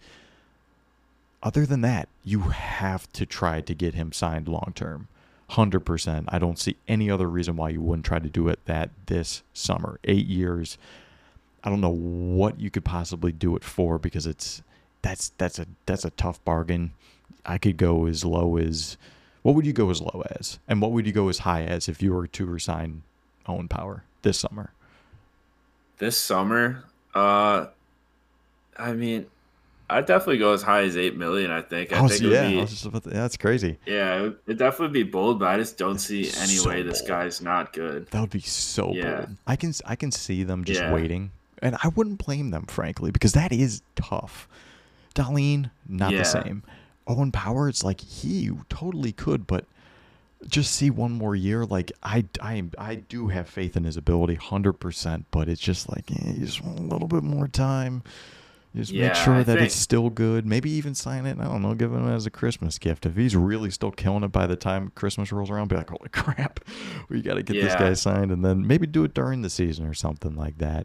Speaker 1: other than that, you have to try to get him signed long term. one hundred percent. I don't see any other reason why you wouldn't try to do it that this summer. Eight years. I don't know what you could possibly do it for because it's that's that's a that's a tough bargain. I could go as low as what would you go as low as? And what would you go as high as if you were to resign Owen Power this summer?
Speaker 2: This summer, uh, I mean, I'd definitely go as high as eight million. I think. I
Speaker 1: Oh,
Speaker 2: think
Speaker 1: so
Speaker 2: it would
Speaker 1: yeah,
Speaker 2: be,
Speaker 1: I was just about to- that's crazy.
Speaker 2: yeah, it would it'd definitely be bold, but I just don't see any
Speaker 1: So
Speaker 2: way this
Speaker 1: bold.
Speaker 2: guy's not good.
Speaker 1: That would be so
Speaker 2: Yeah.
Speaker 1: bold. I can I can see them just
Speaker 2: Yeah.
Speaker 1: waiting, and I wouldn't blame them frankly because that is tough. Darlene, not
Speaker 2: Yeah.
Speaker 1: the same. Owen Power, it's like he totally could, but just see one more year. Like I, I, I do have faith in his ability, hundred percent. But it's just like eh, you just want a little bit more time. Just
Speaker 2: Yeah,
Speaker 1: make sure
Speaker 2: I
Speaker 1: that
Speaker 2: think-
Speaker 1: it's still good. Maybe even sign it. I don't know. Give him as a Christmas gift. If he's really still killing it by the time Christmas rolls around, be like, holy crap, we got to get this
Speaker 2: Yeah.
Speaker 1: guy signed, and then maybe do it during the season or something like that.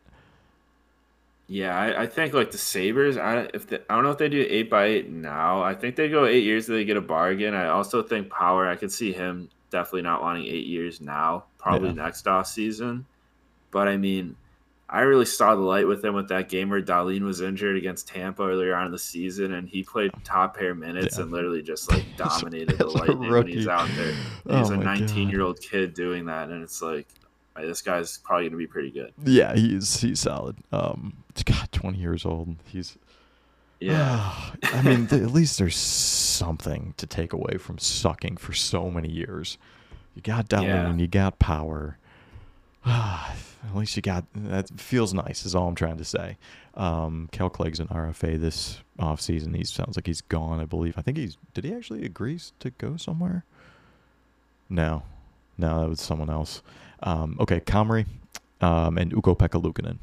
Speaker 2: Yeah, I, I think like the Sabres. I if they, I don't know if they do eight by eight now. I think they go eight years. They get a bargain. I also think Power. I could see him definitely not wanting eight years now. Probably
Speaker 1: Yeah.
Speaker 2: next off season. But I mean, I really saw the light with him with that game where Darlene was injured against Tampa earlier on in the season, and he played top pair minutes
Speaker 1: Yeah.
Speaker 2: and literally just like dominated the
Speaker 1: As a
Speaker 2: Lightning when he's
Speaker 1: rookie.
Speaker 2: out there.
Speaker 1: Oh
Speaker 2: He's a
Speaker 1: my God.
Speaker 2: nineteen-year-old kid doing that, and it's like, uh, this guy's probably gonna be pretty good.
Speaker 1: Yeah, he's he's solid. Um, God, twenty years old. He's
Speaker 2: Yeah.
Speaker 1: I mean, th- at least there's something to take away from sucking for so many years. You got Darlene,
Speaker 2: Yeah.
Speaker 1: you got Power. At least you got that. Feels nice, is all I'm trying to say. Um, Cal Clegg's an R F A this offseason. He sounds like he's gone, I believe. I think he's. Did he actually agree to go somewhere? No. No, that was someone else. Um, okay, Comrie um, and Ukko-Pekka Luukkonen.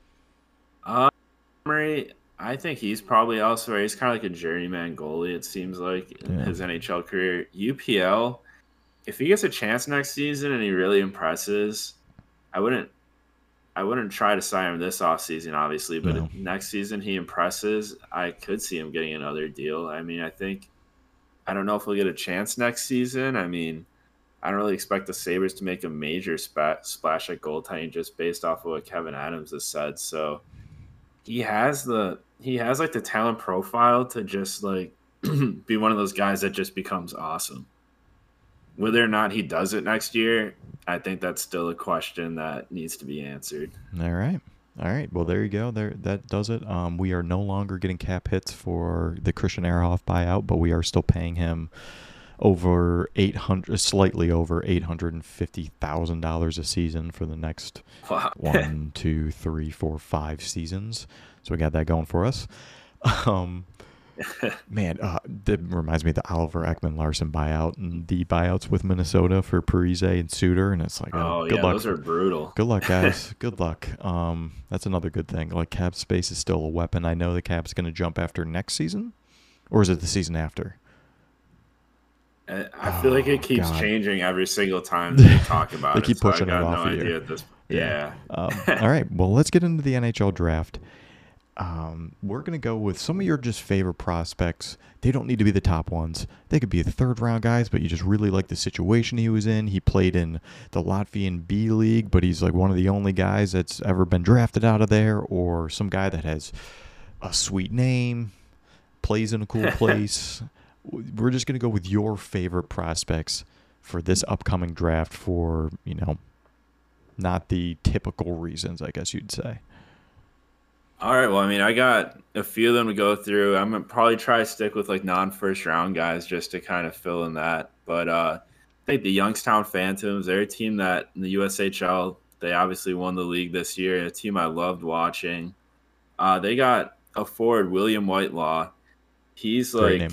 Speaker 2: Uh, Murray, I think he's probably elsewhere. He's kind of like a journeyman goalie, it seems like, in
Speaker 1: Yeah.
Speaker 2: his N H L career. U P L, if he gets a chance next season and he really impresses, I wouldn't I wouldn't try to sign him this offseason, obviously, but
Speaker 1: No.
Speaker 2: if next season he impresses, I could see him getting another deal. I mean, I think I don't know if he'll get a chance next season. I mean, I don't really expect the Sabres to make a major spa- splash at goaltending just based off of what Kevin Adams has said. So he has the he has like the talent profile to just like be one of those guys that just becomes awesome. Whether or not he does it next year, I think that's still a question that needs to be answered.
Speaker 1: All right. All right. Well, there you go. There, that does it. Um, we are no longer getting cap hits for the Christian Ehrhoff buyout, but we are still paying him over eight hundred, slightly over eight hundred and fifty thousand dollars a season for the next
Speaker 2: Wow.
Speaker 1: one, two, three, four, five seasons. So we got that going for us. Um, man, uh, that reminds me of the Oliver Ekman Larson buyout and the buyouts with Minnesota for Parise and Suter, and it's like, oh,
Speaker 2: Oh
Speaker 1: good
Speaker 2: yeah,
Speaker 1: luck.
Speaker 2: those are brutal.
Speaker 1: Good luck, guys. Good luck. Um, that's another good thing. Like, cap space is still a weapon. I know the cap's going to jump after next season, or is it the season after?
Speaker 2: I I feel like it
Speaker 1: Oh
Speaker 2: keeps
Speaker 1: God.
Speaker 2: changing every single time they talk
Speaker 1: They
Speaker 2: about it,
Speaker 1: keep
Speaker 2: so I
Speaker 1: pushing it
Speaker 2: got no
Speaker 1: off a year.
Speaker 2: idea at this.
Speaker 1: Yeah.
Speaker 2: Yeah.
Speaker 1: Um, all right. Well, let's get into the N H L draft. Um, we're going to go with some of your just favorite prospects. They don't need to be the top ones. They could be the third round guys, but you just really like the situation he was in. He played in the Latvian B League, but he's like one of the only guys that's ever been drafted out of there, or some guy that has a sweet name, plays in a cool place. We're just going to go with your favorite prospects for this upcoming draft for, you know, not the typical reasons, I guess you'd say.
Speaker 2: All right. Well, I mean, I got a few of them to go through. I'm gonna probably try to stick with like non-first round guys just to kind of fill in that. But uh, I think the Youngstown Phantoms, they're a team that in the U S H L, they obviously won the league this year. A team I loved watching. Uh, they got a forward, William Whitelaw. He's
Speaker 1: Great name.
Speaker 2: like,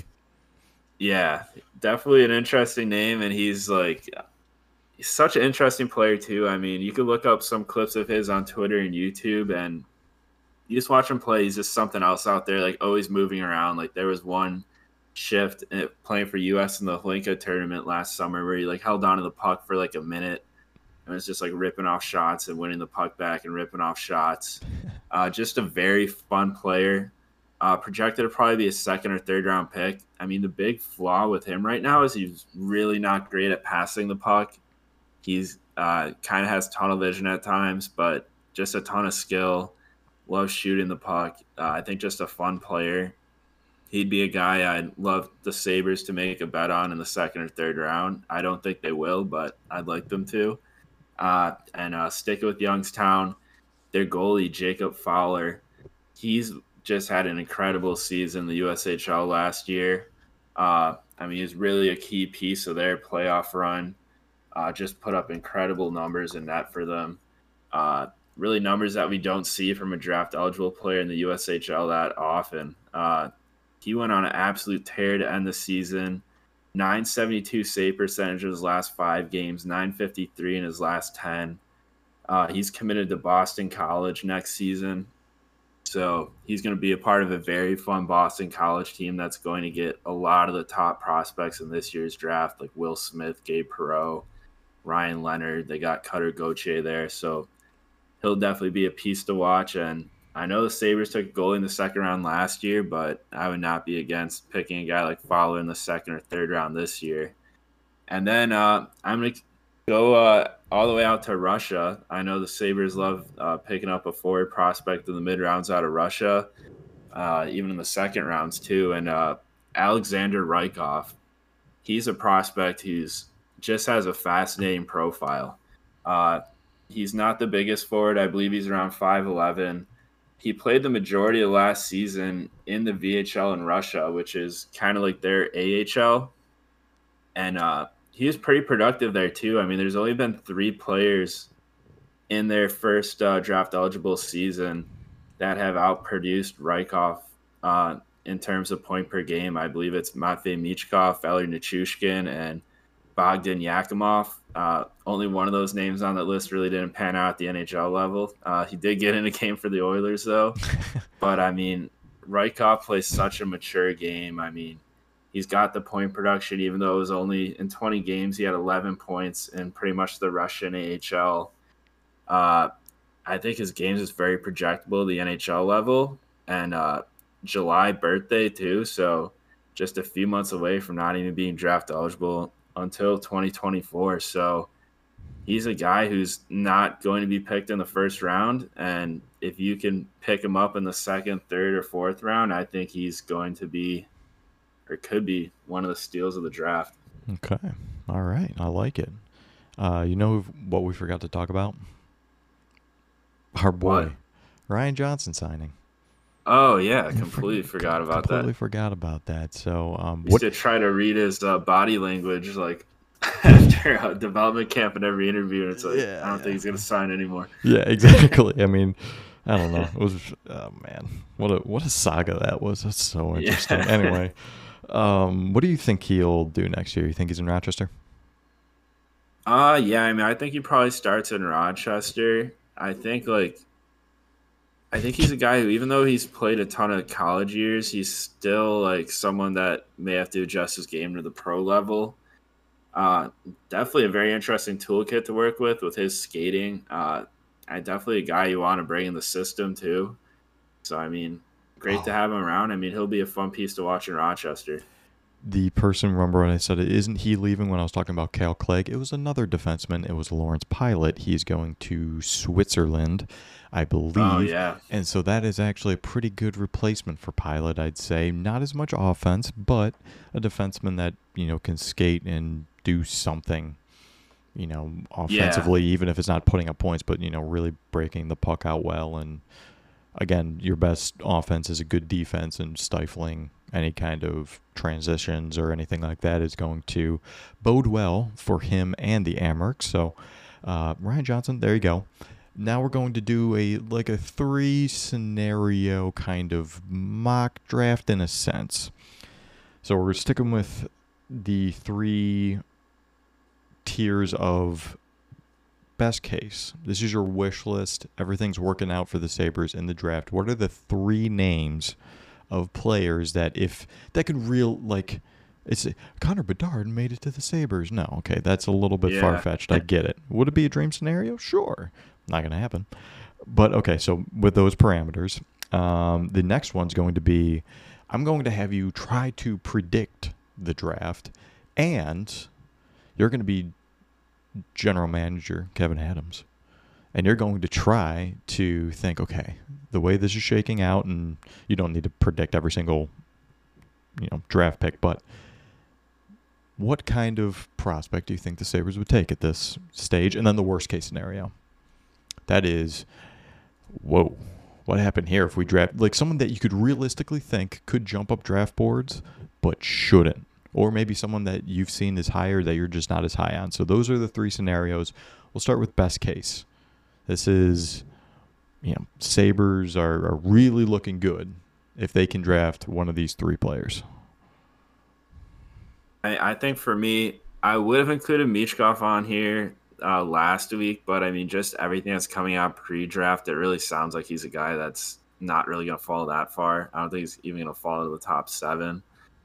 Speaker 2: yeah, definitely an interesting name, and he's like, he's such an interesting player too. I mean, you could look up some clips of his on Twitter and YouTube, and you just watch him play. He's just something else out there, like always moving around. Like there was one shift in, playing for U S in the Hlinka tournament last summer where he like held on to the puck for like a minute and was just like ripping off shots and winning the puck back and ripping off shots. Uh, just a very fun player. Uh, projected to probably be a second or third round pick. I mean, the big flaw with him right now is he's really not great at passing the puck. He's uh, kind of has tunnel vision at times, but just a ton of skill. Loves shooting the puck. Uh, I think just a fun player. He'd be a guy I'd love the Sabres to make a bet on in the second or third round. I don't think they will, but I'd like them to. Uh, and uh, stick with Youngstown. Their goalie, Jacob Fowler, he's just had an incredible season in the U S H L last year. Uh, I mean, he's really a key piece of their playoff run. Uh, just put up incredible numbers in that for them. Uh, really numbers that we don't see from a draft eligible player in the U S H L that often. Uh, he went on an absolute tear to end the season. nine seventy-two save percentage in his last five games, nine fifty-three in his last ten. Uh, he's committed to Boston College next season. So he's going to be a part of a very fun Boston College team that's going to get a lot of the top prospects in this year's draft, like Will Smith, Gabe Perreault, Ryan Leonard. They got Cutter Gauthier there. So he'll definitely be a piece to watch. And I know the Sabres took a goalie in the second round last year, but I would not be against picking a guy like Fowler in the second or third round this year. And then uh, I'm going to go uh, all the way out to Russia. I know the Sabres love uh, picking up a forward prospect in the mid rounds out of Russia, uh, even in the second rounds too. And uh, Alexander Rykov, he's a prospect who's just has a fascinating profile. Uh, he's not the biggest forward. I believe he's around five eleven. He played the majority of last season in the V H L in Russia, which is kind of like their A H L. And uh, he was pretty productive there too. I mean, there's only been three players in their first uh, draft eligible season that have outproduced Rykov uh, in terms of point per game. I believe it's Matvei Michkov, Valery Nichushkin, and Bogdan Yakimov. Uh, only one of those names on that list really didn't pan out at the N H L level. Uh, he did get in a game for the Oilers, though. But, I mean, Rykov plays such a mature game. I mean, he's got the point production, even though it was only in twenty games. He had eleven points in pretty much the Russian A H L. Uh, I think his games is very projectable at the N H L level. And uh, July birthday, too. So just a few months away from not even being draft eligible until twenty twenty-four. So he's a guy who's not going to be picked in the first round. And if you can pick him up in the second, third, or fourth round, I think he's going to be or could be one of the steals of the draft.
Speaker 1: Okay. All right. I like it. Uh, you know what we forgot to talk about? Our boy,
Speaker 2: What?
Speaker 1: Ryan Johnson signing.
Speaker 2: Oh, yeah. I completely forgot about
Speaker 1: completely
Speaker 2: that.
Speaker 1: forgot about that. So, um,
Speaker 2: Used
Speaker 1: what?
Speaker 2: to try to read his uh, body language like after a development camp in every interview. And it's like,
Speaker 1: Yeah,
Speaker 2: I don't
Speaker 1: yeah.
Speaker 2: think he's going to sign anymore.
Speaker 1: Yeah, exactly. I mean, I don't know. It was, oh man, what a what a saga that was. That's so interesting.
Speaker 2: Yeah.
Speaker 1: Anyway, um, what do you think he'll do next year? You think he's in Rochester?
Speaker 2: Uh, yeah, I mean, I think he probably starts in Rochester. I think, like, I think he's a guy who, even though he's played a ton of college years, he's still, like, someone that may have to adjust his game to the pro level. Uh, definitely a very interesting toolkit to work with with his skating. Uh, I definitely a guy you want to bring in the system too. So I mean, great to
Speaker 1: Oh,
Speaker 2: have him around. I mean, he'll be a fun piece to watch in Rochester.
Speaker 1: the person, remember when I said it, isn't he leaving when I was talking about Cal Clegg? It was another defenseman. It was Lawrence Pilot. He's going to Switzerland, I
Speaker 2: Oh
Speaker 1: believe.
Speaker 2: yeah,
Speaker 1: And so that is actually a pretty good replacement for Pilot, I'd say. Not as much offense, but a defenseman that, you know, can skate and do something, you know,
Speaker 2: yeah.
Speaker 1: offensively, even if it's not putting up points, but, you know, really breaking the puck out well. And again, your best offense is a good defense, and stifling any kind of transitions or anything like that is going to bode well for him and the Amherst. So, uh, Ryan Johnson, there you go. Now we're going to do a like a three scenario kind of mock draft in a sense. So we're sticking with the three tiers of best case. This is your wish list. Everything's working out for the Sabres in the draft. What are the three names of players that if that could real like it's Connor Bedard made it to the Sabres? No, okay, that's a little bit far
Speaker 2: Yeah.
Speaker 1: fetched. I get it. Would it be a dream scenario? Sure, not gonna happen. But okay, so with those parameters, um, the next one's going to be I'm going to have you try to predict the draft, and you're going to be general manager Kevin Adams, and you're going to try to think, okay, the way this is shaking out, and you don't need to predict every single, you know, draft pick, but what kind of prospect do you think the Sabres would take at this stage? And then the worst case scenario, that is, whoa, what happened here if we draft like someone that you could realistically think could jump up draft boards but shouldn't, or maybe someone that you've seen is higher that you're just not as high on. So those are the three scenarios. We'll start with best case. This is, you know, Sabres are, are really looking good if they can draft one of these three players.
Speaker 2: I, I think for me, I would have included Michkov on here uh, last week, but I mean, just everything that's coming out pre-draft, it really sounds like he's a guy that's not really going to fall that far. I don't think he's even going to fall to the top seven.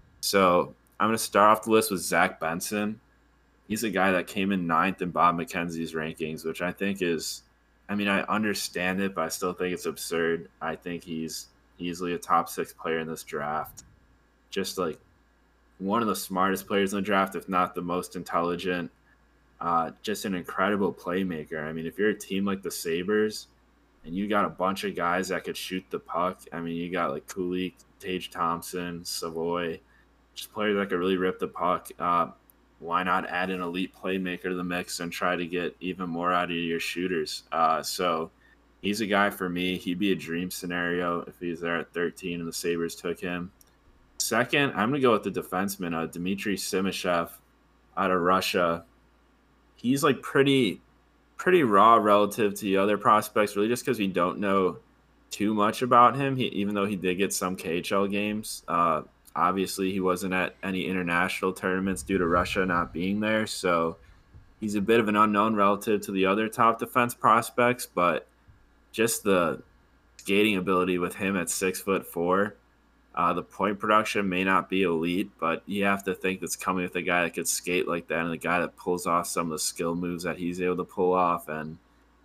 Speaker 2: So I'm going to start off the list with Zach Benson. He's a guy that came in ninth in Bob McKenzie's rankings, which I think is, I mean, I understand it, but I still think it's absurd. I think he's easily a top six player in this draft. Just like one of the smartest players in the draft, if not the most intelligent. Uh, just an incredible playmaker. I mean, if you're a team like the Sabres and you got a bunch of guys that could shoot the puck, I mean, you got like Kulik, Tage Thompson, Savoy, just players that could really rip the puck. Uh, why not add an elite playmaker to the mix and try to get even more out of your shooters? Uh, so he's a guy for me. He'd be a dream scenario if he's there at thirteen and the Sabres took him. Second, I'm going to go with the defenseman, uh, Dmitry Simashev out of Russia. He's like pretty pretty raw relative to the other prospects, really just because we don't know too much about him, he, even though he did get some K H L games. Uh, obviously, he wasn't at any international tournaments due to Russia not being there, so he's a bit of an unknown relative to the other top defense prospects, but just the skating ability with him at six foot four. Uh, the point production may not be elite, but you have to think that's coming with a guy that could skate like that and a guy that pulls off some of the skill moves that he's able to pull off. And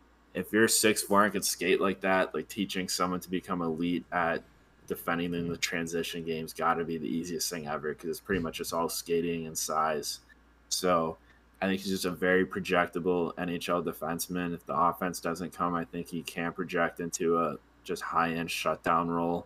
Speaker 2: if you're six four and could skate like that, like teaching someone to become elite at defending in the transition game's got to be the easiest thing ever because it's pretty much just all skating and size. So I think he's just a very projectable N H L defenseman. If the offense doesn't come, I think he can project into a just high-end shutdown role.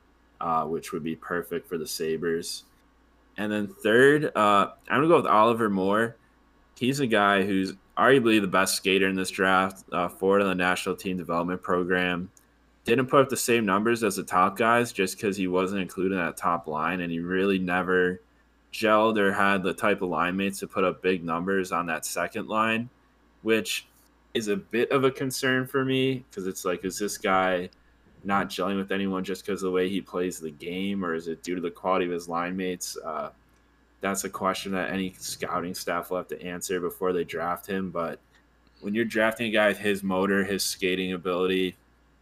Speaker 2: Uh, which would be perfect for the Sabres. And then third, uh, I'm going to go with Oliver Moore. He's a guy who's arguably the best skater in this draft, uh, forward on the national team development program. Didn't put up the same numbers as the top guys just because he wasn't included in that top line, and he really never gelled or had the type of line mates to put up big numbers on that second line, which is a bit of a concern for me because it's like, is this guy – not gelling with anyone just because of the way he plays the game, or is it due to the quality of his line mates? Uh, that's a question that any scouting staff will have to answer before they draft him. But when you're drafting a guy with his motor, his skating ability,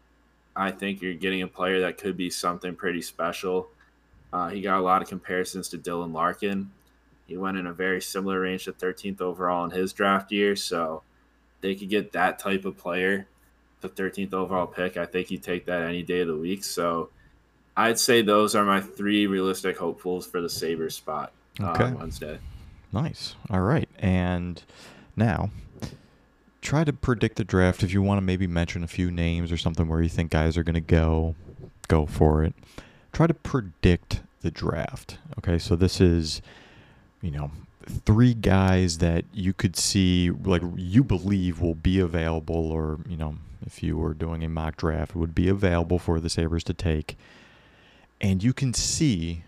Speaker 2: I think you're getting a player that could be something pretty special. Uh, he got a lot of comparisons to Dylan Larkin. He went in a very similar range to thirteenth overall in his draft year. So they could get that type of player, the thirteenth overall pick. I think you take that any day of the week. So I'd say those are my three realistic hopefuls for the Sabres spot uh,
Speaker 1: Okay.
Speaker 2: on Wednesday.
Speaker 1: Nice. All right. And now, try to predict the draft. If you want to maybe mention a few names or something where you think guys are going to go, go for it. Try to predict the draft. Okay, so this is, you know, three guys that you could see, like you believe will be available, or, you know, if you were doing a mock draft, would be available for the Sabres to take. And you can see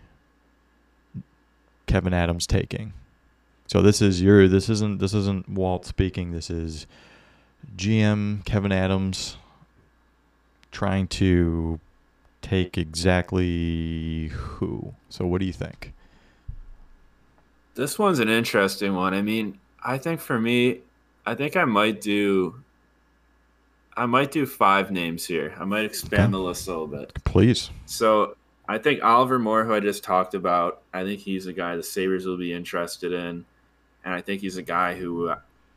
Speaker 1: Kevyn Adams taking. So this is your this isn't this isn't Walt speaking. This is G M Kevyn Adams trying to take exactly who. So what do you think?
Speaker 2: This one's an interesting one. I mean, I think for me, I think I might do I might do five names here. I might expand okay. the list a little bit.
Speaker 1: Please.
Speaker 2: So I think Oliver Moore, who I just talked about, I think he's a guy the Sabres will be interested in. And I think he's a guy who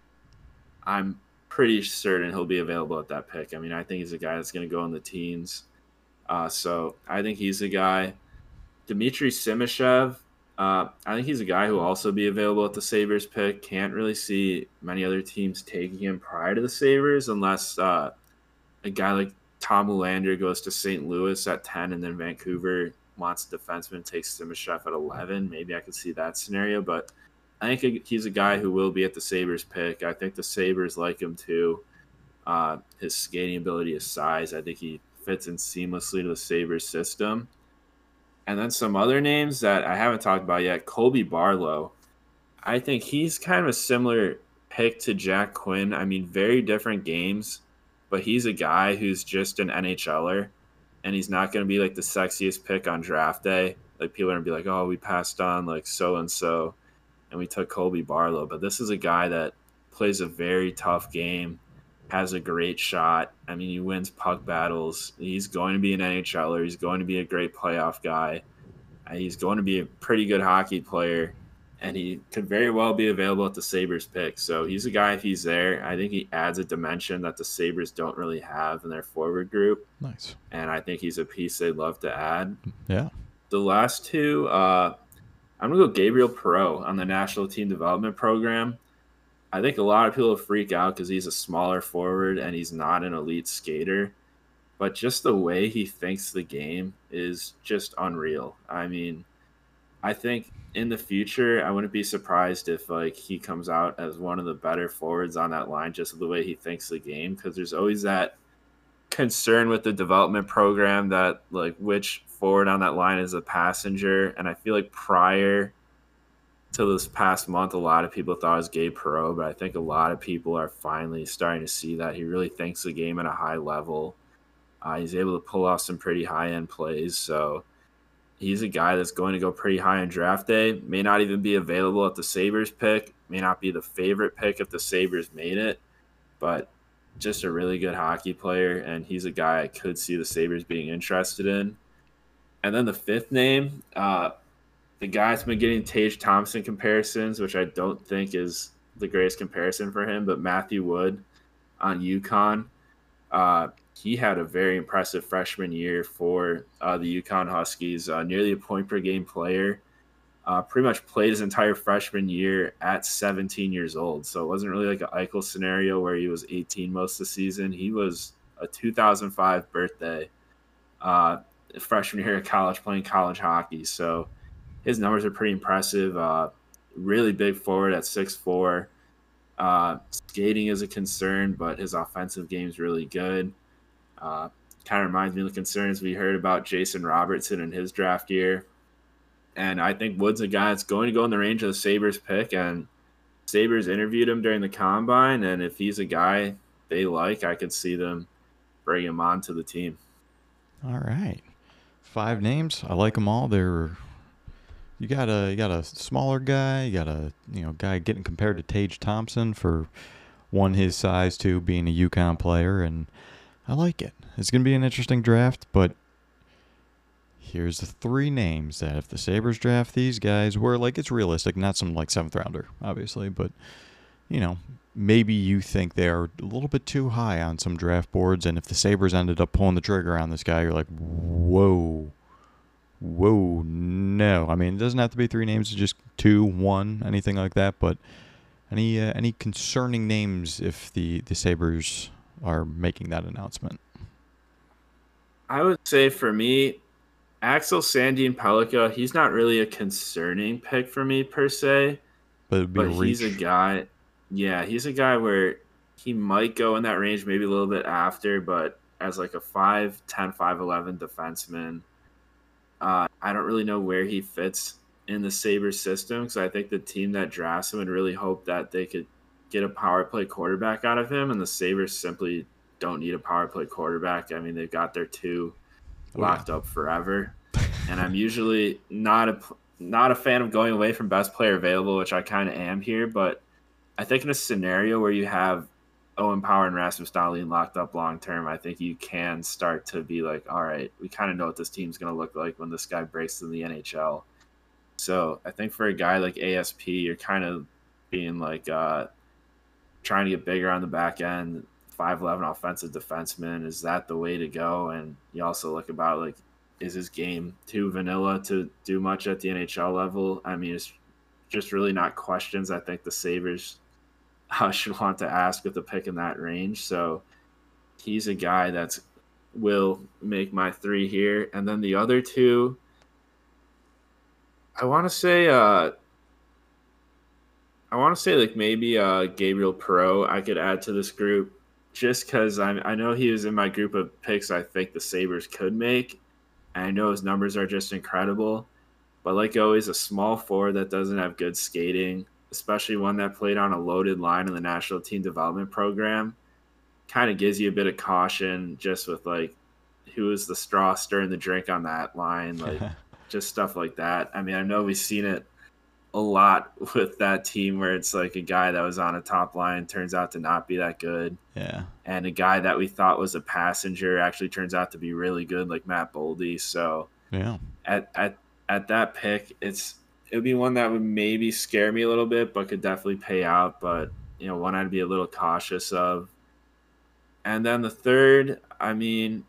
Speaker 2: I'm pretty certain he'll be available at that pick. I mean, I think he's a guy that's going to go in the teens. Uh, so I think he's a guy. Dmitry Simashev, uh, I think he's a guy who will also be available at the Sabres pick. Can't really see many other teams taking him prior to the Sabres unless uh, a guy like Tom Willander goes to Saint Louis at ten and then Vancouver wants a defenseman, takes Simashev at eleven. Maybe I could see that scenario, but I think he's a guy who will be at the Sabres pick. I think the Sabres like him too. Uh, his skating ability, his size, I think he fits in seamlessly to the Sabres system. And then some other names that I haven't talked about yet, Colby Barlow. I think he's kind of a similar pick to Jack Quinn. I mean, very different games, but he's a guy who's just an NHLer, and he's not going to be like the sexiest pick on draft day. Like people are going to be like, oh, we passed on like so-and-so. And we took Colby Barlow. But this is a guy that plays a very tough game, has a great shot. I mean, he wins puck battles. He's going to be an NHLer. He's going to be a great playoff guy. He's going to be a pretty good hockey player. And he could very well be available at the Sabres pick. So he's a guy, if he's there, I think he adds a dimension that the Sabres don't really have in their forward group.
Speaker 1: Nice.
Speaker 2: And I think he's a piece they'd love to add.
Speaker 1: Yeah.
Speaker 2: The last two, uh, I'm going to go Gabriel Perreault on the National Team Development Program. I think a lot of people freak out because he's a smaller forward and he's not an elite skater. But just the way he thinks the game is just unreal. I mean, I think in the future, I wouldn't be surprised if like he comes out as one of the better forwards on that line, just the way he thinks the game, because there's always that concern with the development program that like which forward on that line is a passenger. And I feel like prior to this past month, a lot of people thought it was Gabe Perreault, but I think a lot of people are finally starting to see that he really thinks the game at a high level. Uh, he's able to pull off some pretty high-end plays. So he's a guy that's going to go pretty high on draft day. May not even be available at the Sabres pick. May not be the favorite pick if the Sabres made it. But just a really good hockey player, and he's a guy I could see the Sabres being interested in. And then the fifth name, uh, the guy's been getting Tage Thompson comparisons, which I don't think is the greatest comparison for him, but Matthew Wood on UConn. Uh, he had a very impressive freshman year for uh, the UConn Huskies, uh, nearly a point per game player. Uh, pretty much played his entire freshman year at seventeen years old. So it wasn't really like an Eichel scenario where he was eighteen most of the season. He was a two thousand five birthday uh, freshman year of college playing college hockey. So his numbers are pretty impressive. Uh, really big forward at six foot four. Uh, skating is a concern, but his offensive game is really good. Uh, kind of reminds me of the concerns we heard about Jason Robertson in his draft year. And I think Wood's a guy that's going to go in the range of the Sabres pick. And Sabres interviewed him during the combine. And if he's a guy they like, I could see them bring him on to the team.
Speaker 1: All right. Five names. I like them all. They're you got a you got a smaller guy. You got a you know guy getting compared to Tage Thompson for one his size, two being a UConn player, and I like it. It's going to be an interesting draft, but here's the three names that if the Sabres draft these guys, were like, it's realistic, not some like seventh rounder, obviously, but you know, maybe you think they're a little bit too high on some draft boards, and if the Sabres ended up pulling the trigger on this guy, you're like, whoa, whoa, no. I mean, it doesn't have to be three names, it's just two, one, anything like that, but any uh, any concerning names if the, the Sabres are making that announcement?
Speaker 2: I would say for me, Axel Sandin Pellikka, he's not really a concerning pick for me per se,
Speaker 1: But it'd be
Speaker 2: but
Speaker 1: a
Speaker 2: he's
Speaker 1: reach.
Speaker 2: a guy, yeah, he's a guy where he might go in that range maybe a little bit after, but as like a five ten, five eleven defenseman, uh, I don't really know where he fits in the Sabres system because I think the team that drafts him would really hope that they could get a power play quarterback out of him, and the Sabres simply don't need a power play quarterback. I mean, they've got their two
Speaker 1: Oh, yeah.
Speaker 2: locked up forever. And I'm usually not a not a fan of going away from best player available, which I kind of am here. But I think in a scenario where you have Owen Power and Rasmus Dahlin locked up long term, I think you can start to be like, all right, we kind of know what this team's going to look like when this guy breaks in the N H L. So I think for a guy like A S P, you're kind of being like uh, trying to get bigger on the back end. five eleven offensive defenseman, is that the way to go? And you also look about like, is his game too vanilla to do much at the N H L level? I mean, it's just really not questions I think the Sabres uh, should want to ask with a pick in that range. So he's a guy that's will make my three here. And then the other two, I want to say, uh, I want to say like maybe uh, Gabriel Perreault I could add to this group just because I I know he was in my group of picks I think the Sabres could make. And I know his numbers are just incredible. But like always, a small forward that doesn't have good skating, especially one that played on a loaded line in the National Team Development Program, kind of gives you a bit of caution just with like who is the straw stirring the drink on that line, like just stuff like that. I mean, I know we've seen it a lot with that team where it's like a guy that was on a top line turns out to not be that good.
Speaker 1: Yeah.
Speaker 2: And a guy that we thought was a passenger actually turns out to be really good, like Matt Boldy. So
Speaker 1: Yeah.
Speaker 2: at at at that pick, it's it would be one that would maybe scare me a little bit, but could definitely pay out. But you know, one I'd be a little cautious of. And then the third, I mean,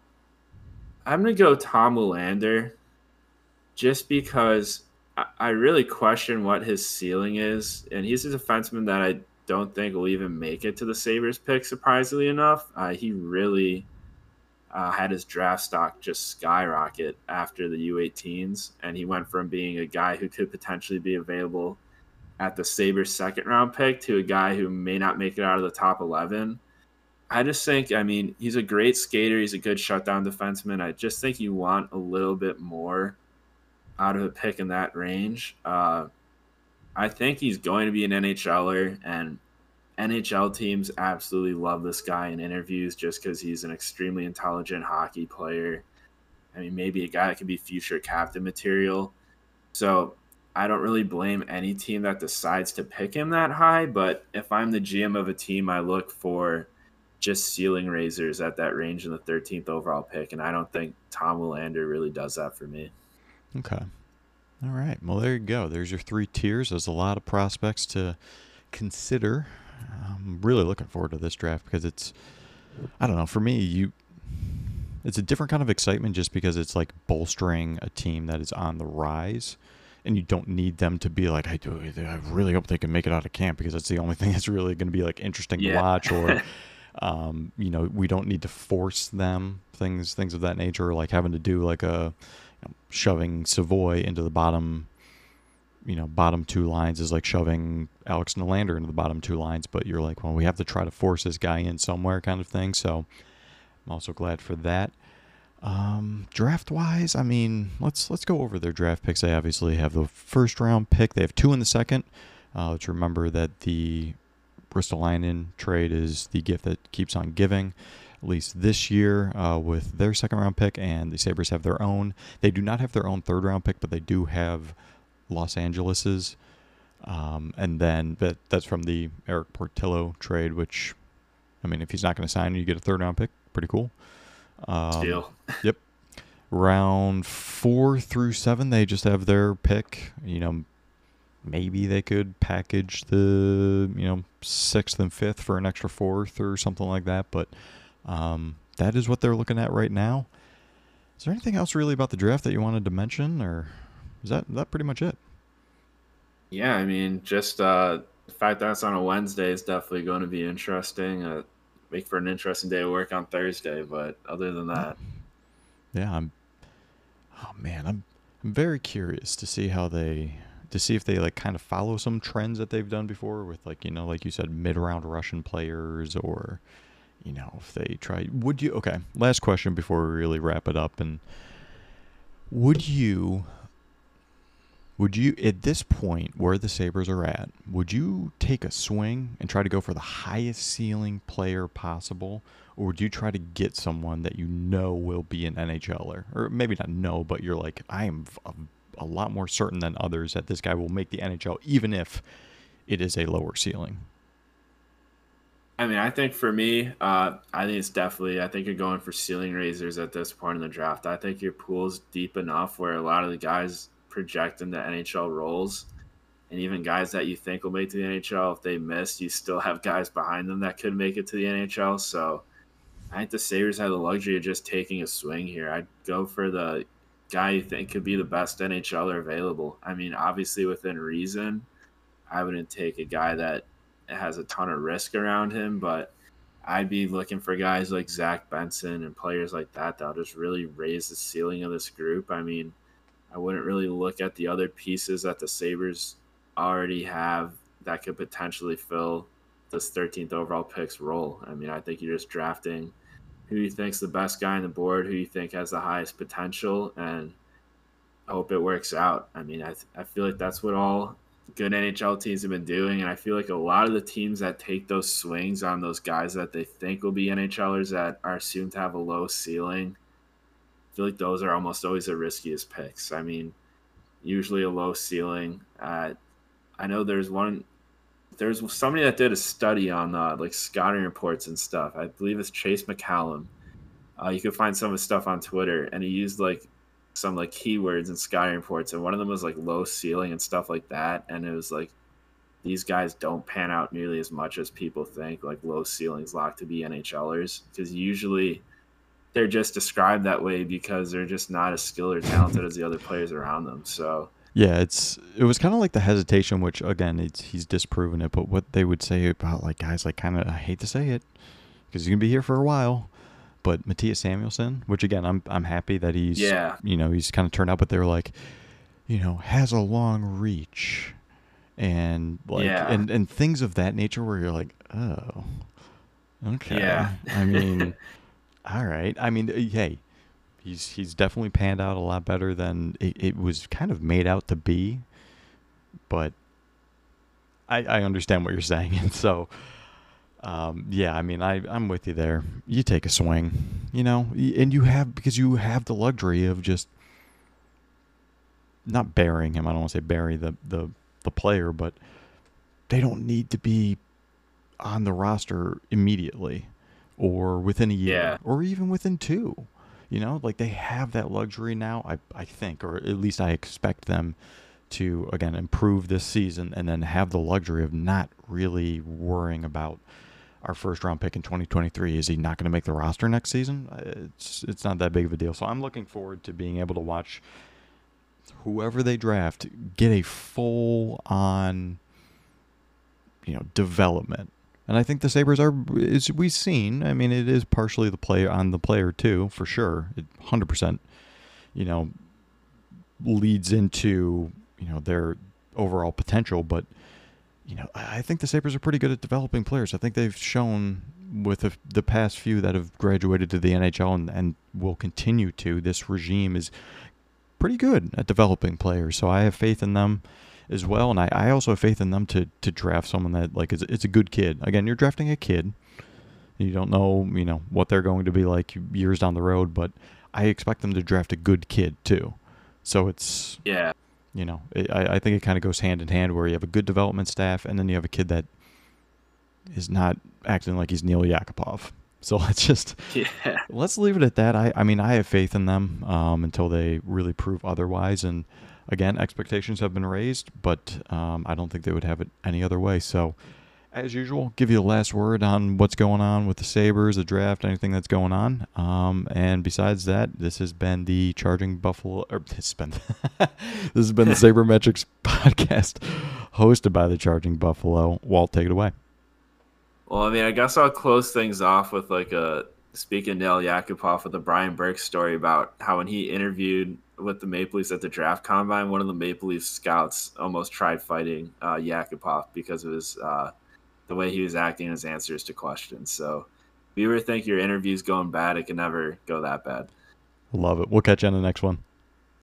Speaker 2: I'm gonna go Tom Willander, just because I, I really question what his ceiling is, and he's a defenseman that I don't think will even make it to the Sabres pick. Surprisingly enough, uh, he really uh, had his draft stock just skyrocket after the U eighteens, and he went from being a guy who could potentially be available at the Sabres second round pick to a guy who may not make it out of the top eleven. I just think, I mean, he's a great skater. He's a good shutdown defenseman. I just think you want a little bit more out of a pick in that range. Uh, I think he's going to be an NHLer, and N H L teams absolutely love this guy in interviews just because he's an extremely intelligent hockey player. I mean, maybe a guy that could be future captain material. So I don't really blame any team that decides to pick him that high, but if I'm the G M of a team, I look for just ceiling raisers at that range in the thirteenth overall pick, and I don't think Tom Willander really does that for me.
Speaker 1: Okay. All right. Well, there you go. There's your three tiers. There's a lot of prospects to consider. I'm really looking forward to this draft because it's, I don't know, for me, you, it's a different kind of excitement just because it's like bolstering a team that is on the rise, and you don't need them to be like, I do, I really hope they can make it out of camp because that's the only thing that's really going to be like interesting
Speaker 2: Yeah.
Speaker 1: to watch, or, um, you know, we don't need to force them things, things of that nature, like having to do like a, you know, shoving Savoy into the bottom, you know, bottom two lines is like shoving Alex Nylander into the bottom two lines, but you're like, well, we have to try to force this guy in somewhere kind of thing. So I'm also glad for that. Um, draft wise, I mean, let's, let's go over their draft picks. They obviously have the first round pick. They have two in the second. Uh, let's remember that the Ristolainen trade is the gift that keeps on giving, at least this year, uh, with their second round pick, and the Sabres have their own. They do not have their own third round pick, but they do have Los Angeles's. Um, and then that that's from the Eric Portillo trade, which, I mean, if he's not going to sign, you get a third round pick. Pretty cool. Um,
Speaker 2: Deal.
Speaker 1: Yep. round four through seven, they just have their pick. You know, maybe they could package the, you know, sixth and fifth for an extra fourth or something like that. But um, that is what they're looking at right now. Is there anything else really about the draft that you wanted to mention, or is that, is that pretty much it?
Speaker 2: Yeah, I mean, just uh, the fact that it's on a Wednesday is definitely going to be interesting. Uh, make for an interesting day of work on Thursday, but other than that,
Speaker 1: Yeah, I'm. Oh man, I'm. I'm very curious to see how they, to see if they like kind of follow some trends that they've done before with, like, you know, like you said, mid-round Russian players, or, you know, if they try. Would you? Okay, last question before we really wrap it up, and would you? Would you, at this point where the Sabres are at, would you take a swing and try to go for the highest ceiling player possible? Or would you try to get someone that you know will be an NHLer? Or maybe not know, but you're like, I am a, a lot more certain than others that this guy will make the N H L, even if it is a lower ceiling.
Speaker 2: I mean, I think for me, uh, I think it's definitely, I think you're going for ceiling raisers at this point in the draft. I think your pool's deep enough where a lot of the guys project into N H L roles, and even guys that you think will make to the N H L, if they miss, you still have guys behind them that could make it to the N H L. So I think the Sabres have the luxury of just taking a swing here. I'd go for the guy you think could be the best NHLer available. I mean, obviously within reason, I wouldn't take a guy that has a ton of risk around him, but I'd be looking for guys like Zach Benson and players like that that'll just really raise the ceiling of this group. I mean, I wouldn't really look at the other pieces that the Sabres already have that could potentially fill this thirteenth overall pick's role. I mean, I think you're just drafting who you think's the best guy on the board, who you think has the highest potential, and hope it works out. I mean, I, I feel like that's what all good N H L teams have been doing, and I feel like a lot of the teams that take those swings on those guys that they think will be NHLers that are assumed to have a low ceiling, I feel like those are almost always the riskiest picks. I mean, usually a low ceiling. Uh, I know there's one, there's somebody that did a study on uh, like scouting reports and stuff. I believe it's Chase McCallum. Uh, you can find some of his stuff on Twitter, and he used like some like keywords in scouting reports, and one of them was like low ceiling and stuff like that. And it was like, these guys don't pan out nearly as much as people think. Like low ceilings locked to be NHLers, because usually they're just described that way because they're just not as skilled or talented as the other players around them. So
Speaker 1: Yeah, it's it was kind of like the hesitation, which again, it's, he's disproven it. But what they would say about like guys like kind of, I hate to say it, because he's gonna be here for a while, but Matthias Samuelsson, which again, I'm I'm happy that he's
Speaker 2: yeah,
Speaker 1: you know he's kind of turned out, but they're like, you know, has a long reach, and like
Speaker 2: yeah,
Speaker 1: and and things of that nature where you're like, oh, okay.
Speaker 2: yeah,
Speaker 1: I mean, all right. I mean, hey. He's he's definitely panned out a lot better than it, it was kind of made out to be, but I, I understand what you're saying, and so um, yeah, I mean I I'm with you there. You take a swing, you know, and you have because you have the luxury of just not burying him. I don't want to say bury the the the player, but they don't need to be on the roster immediately or within a year
Speaker 2: yeah.
Speaker 1: or even within two. You know, like they have that luxury now, I I think, or at least I expect them to, again, improve this season and then have the luxury of not really worrying about our first round pick in twenty twenty-three. Is he not going to make the roster next season? It's it's not that big of a deal. So I'm looking forward to being able to watch whoever they draft get a full on, you know, development. And I think the Sabres are, as we've seen, I mean, it is partially the play on the player too, for sure. It one hundred percent, you know, leads into, you know, their overall potential. But, you know, I think the Sabres are pretty good at developing players. I think they've shown with the, the past few that have graduated to the N H L and, and will continue to, this regime is pretty good at developing players. So I have faith in them as well, and I, I also have faith in them to to draft someone that like is it's a good kid. Again, you're drafting a kid. You don't know, you know, what they're going to be like years down the road, but I expect them to draft a good kid too. So it's
Speaker 2: Yeah.
Speaker 1: you know, it, I I think it kind of goes hand in hand where you have a good development staff and then you have a kid that is not acting like he's Neil Yakupov. So let's just
Speaker 2: Yeah.
Speaker 1: let's leave it at that. I, I mean, I have faith in them um, until they really prove otherwise. And again, expectations have been raised, but um, I don't think they would have it any other way. So, as usual, give you the last word on what's going on with the Sabres, the draft, anything that's going on. Um, and besides that, this has been the Charging Buffalo. Or this has been this has been the Sabermetrics podcast, hosted by the Charging Buffalo. Walt, take it away.
Speaker 2: Well, I mean, I guess I'll close things off with like a speaking Nail Yakupov with a Brian Burke story about how when he interviewed with the Maple Leafs at the draft combine, one of the Maple Leafs scouts almost tried fighting uh, Yakupov because of his uh, the way he was acting in his answers to questions. So if you ever think your interview's going bad, it can never go that bad.
Speaker 1: Love it. We'll catch you on the next one.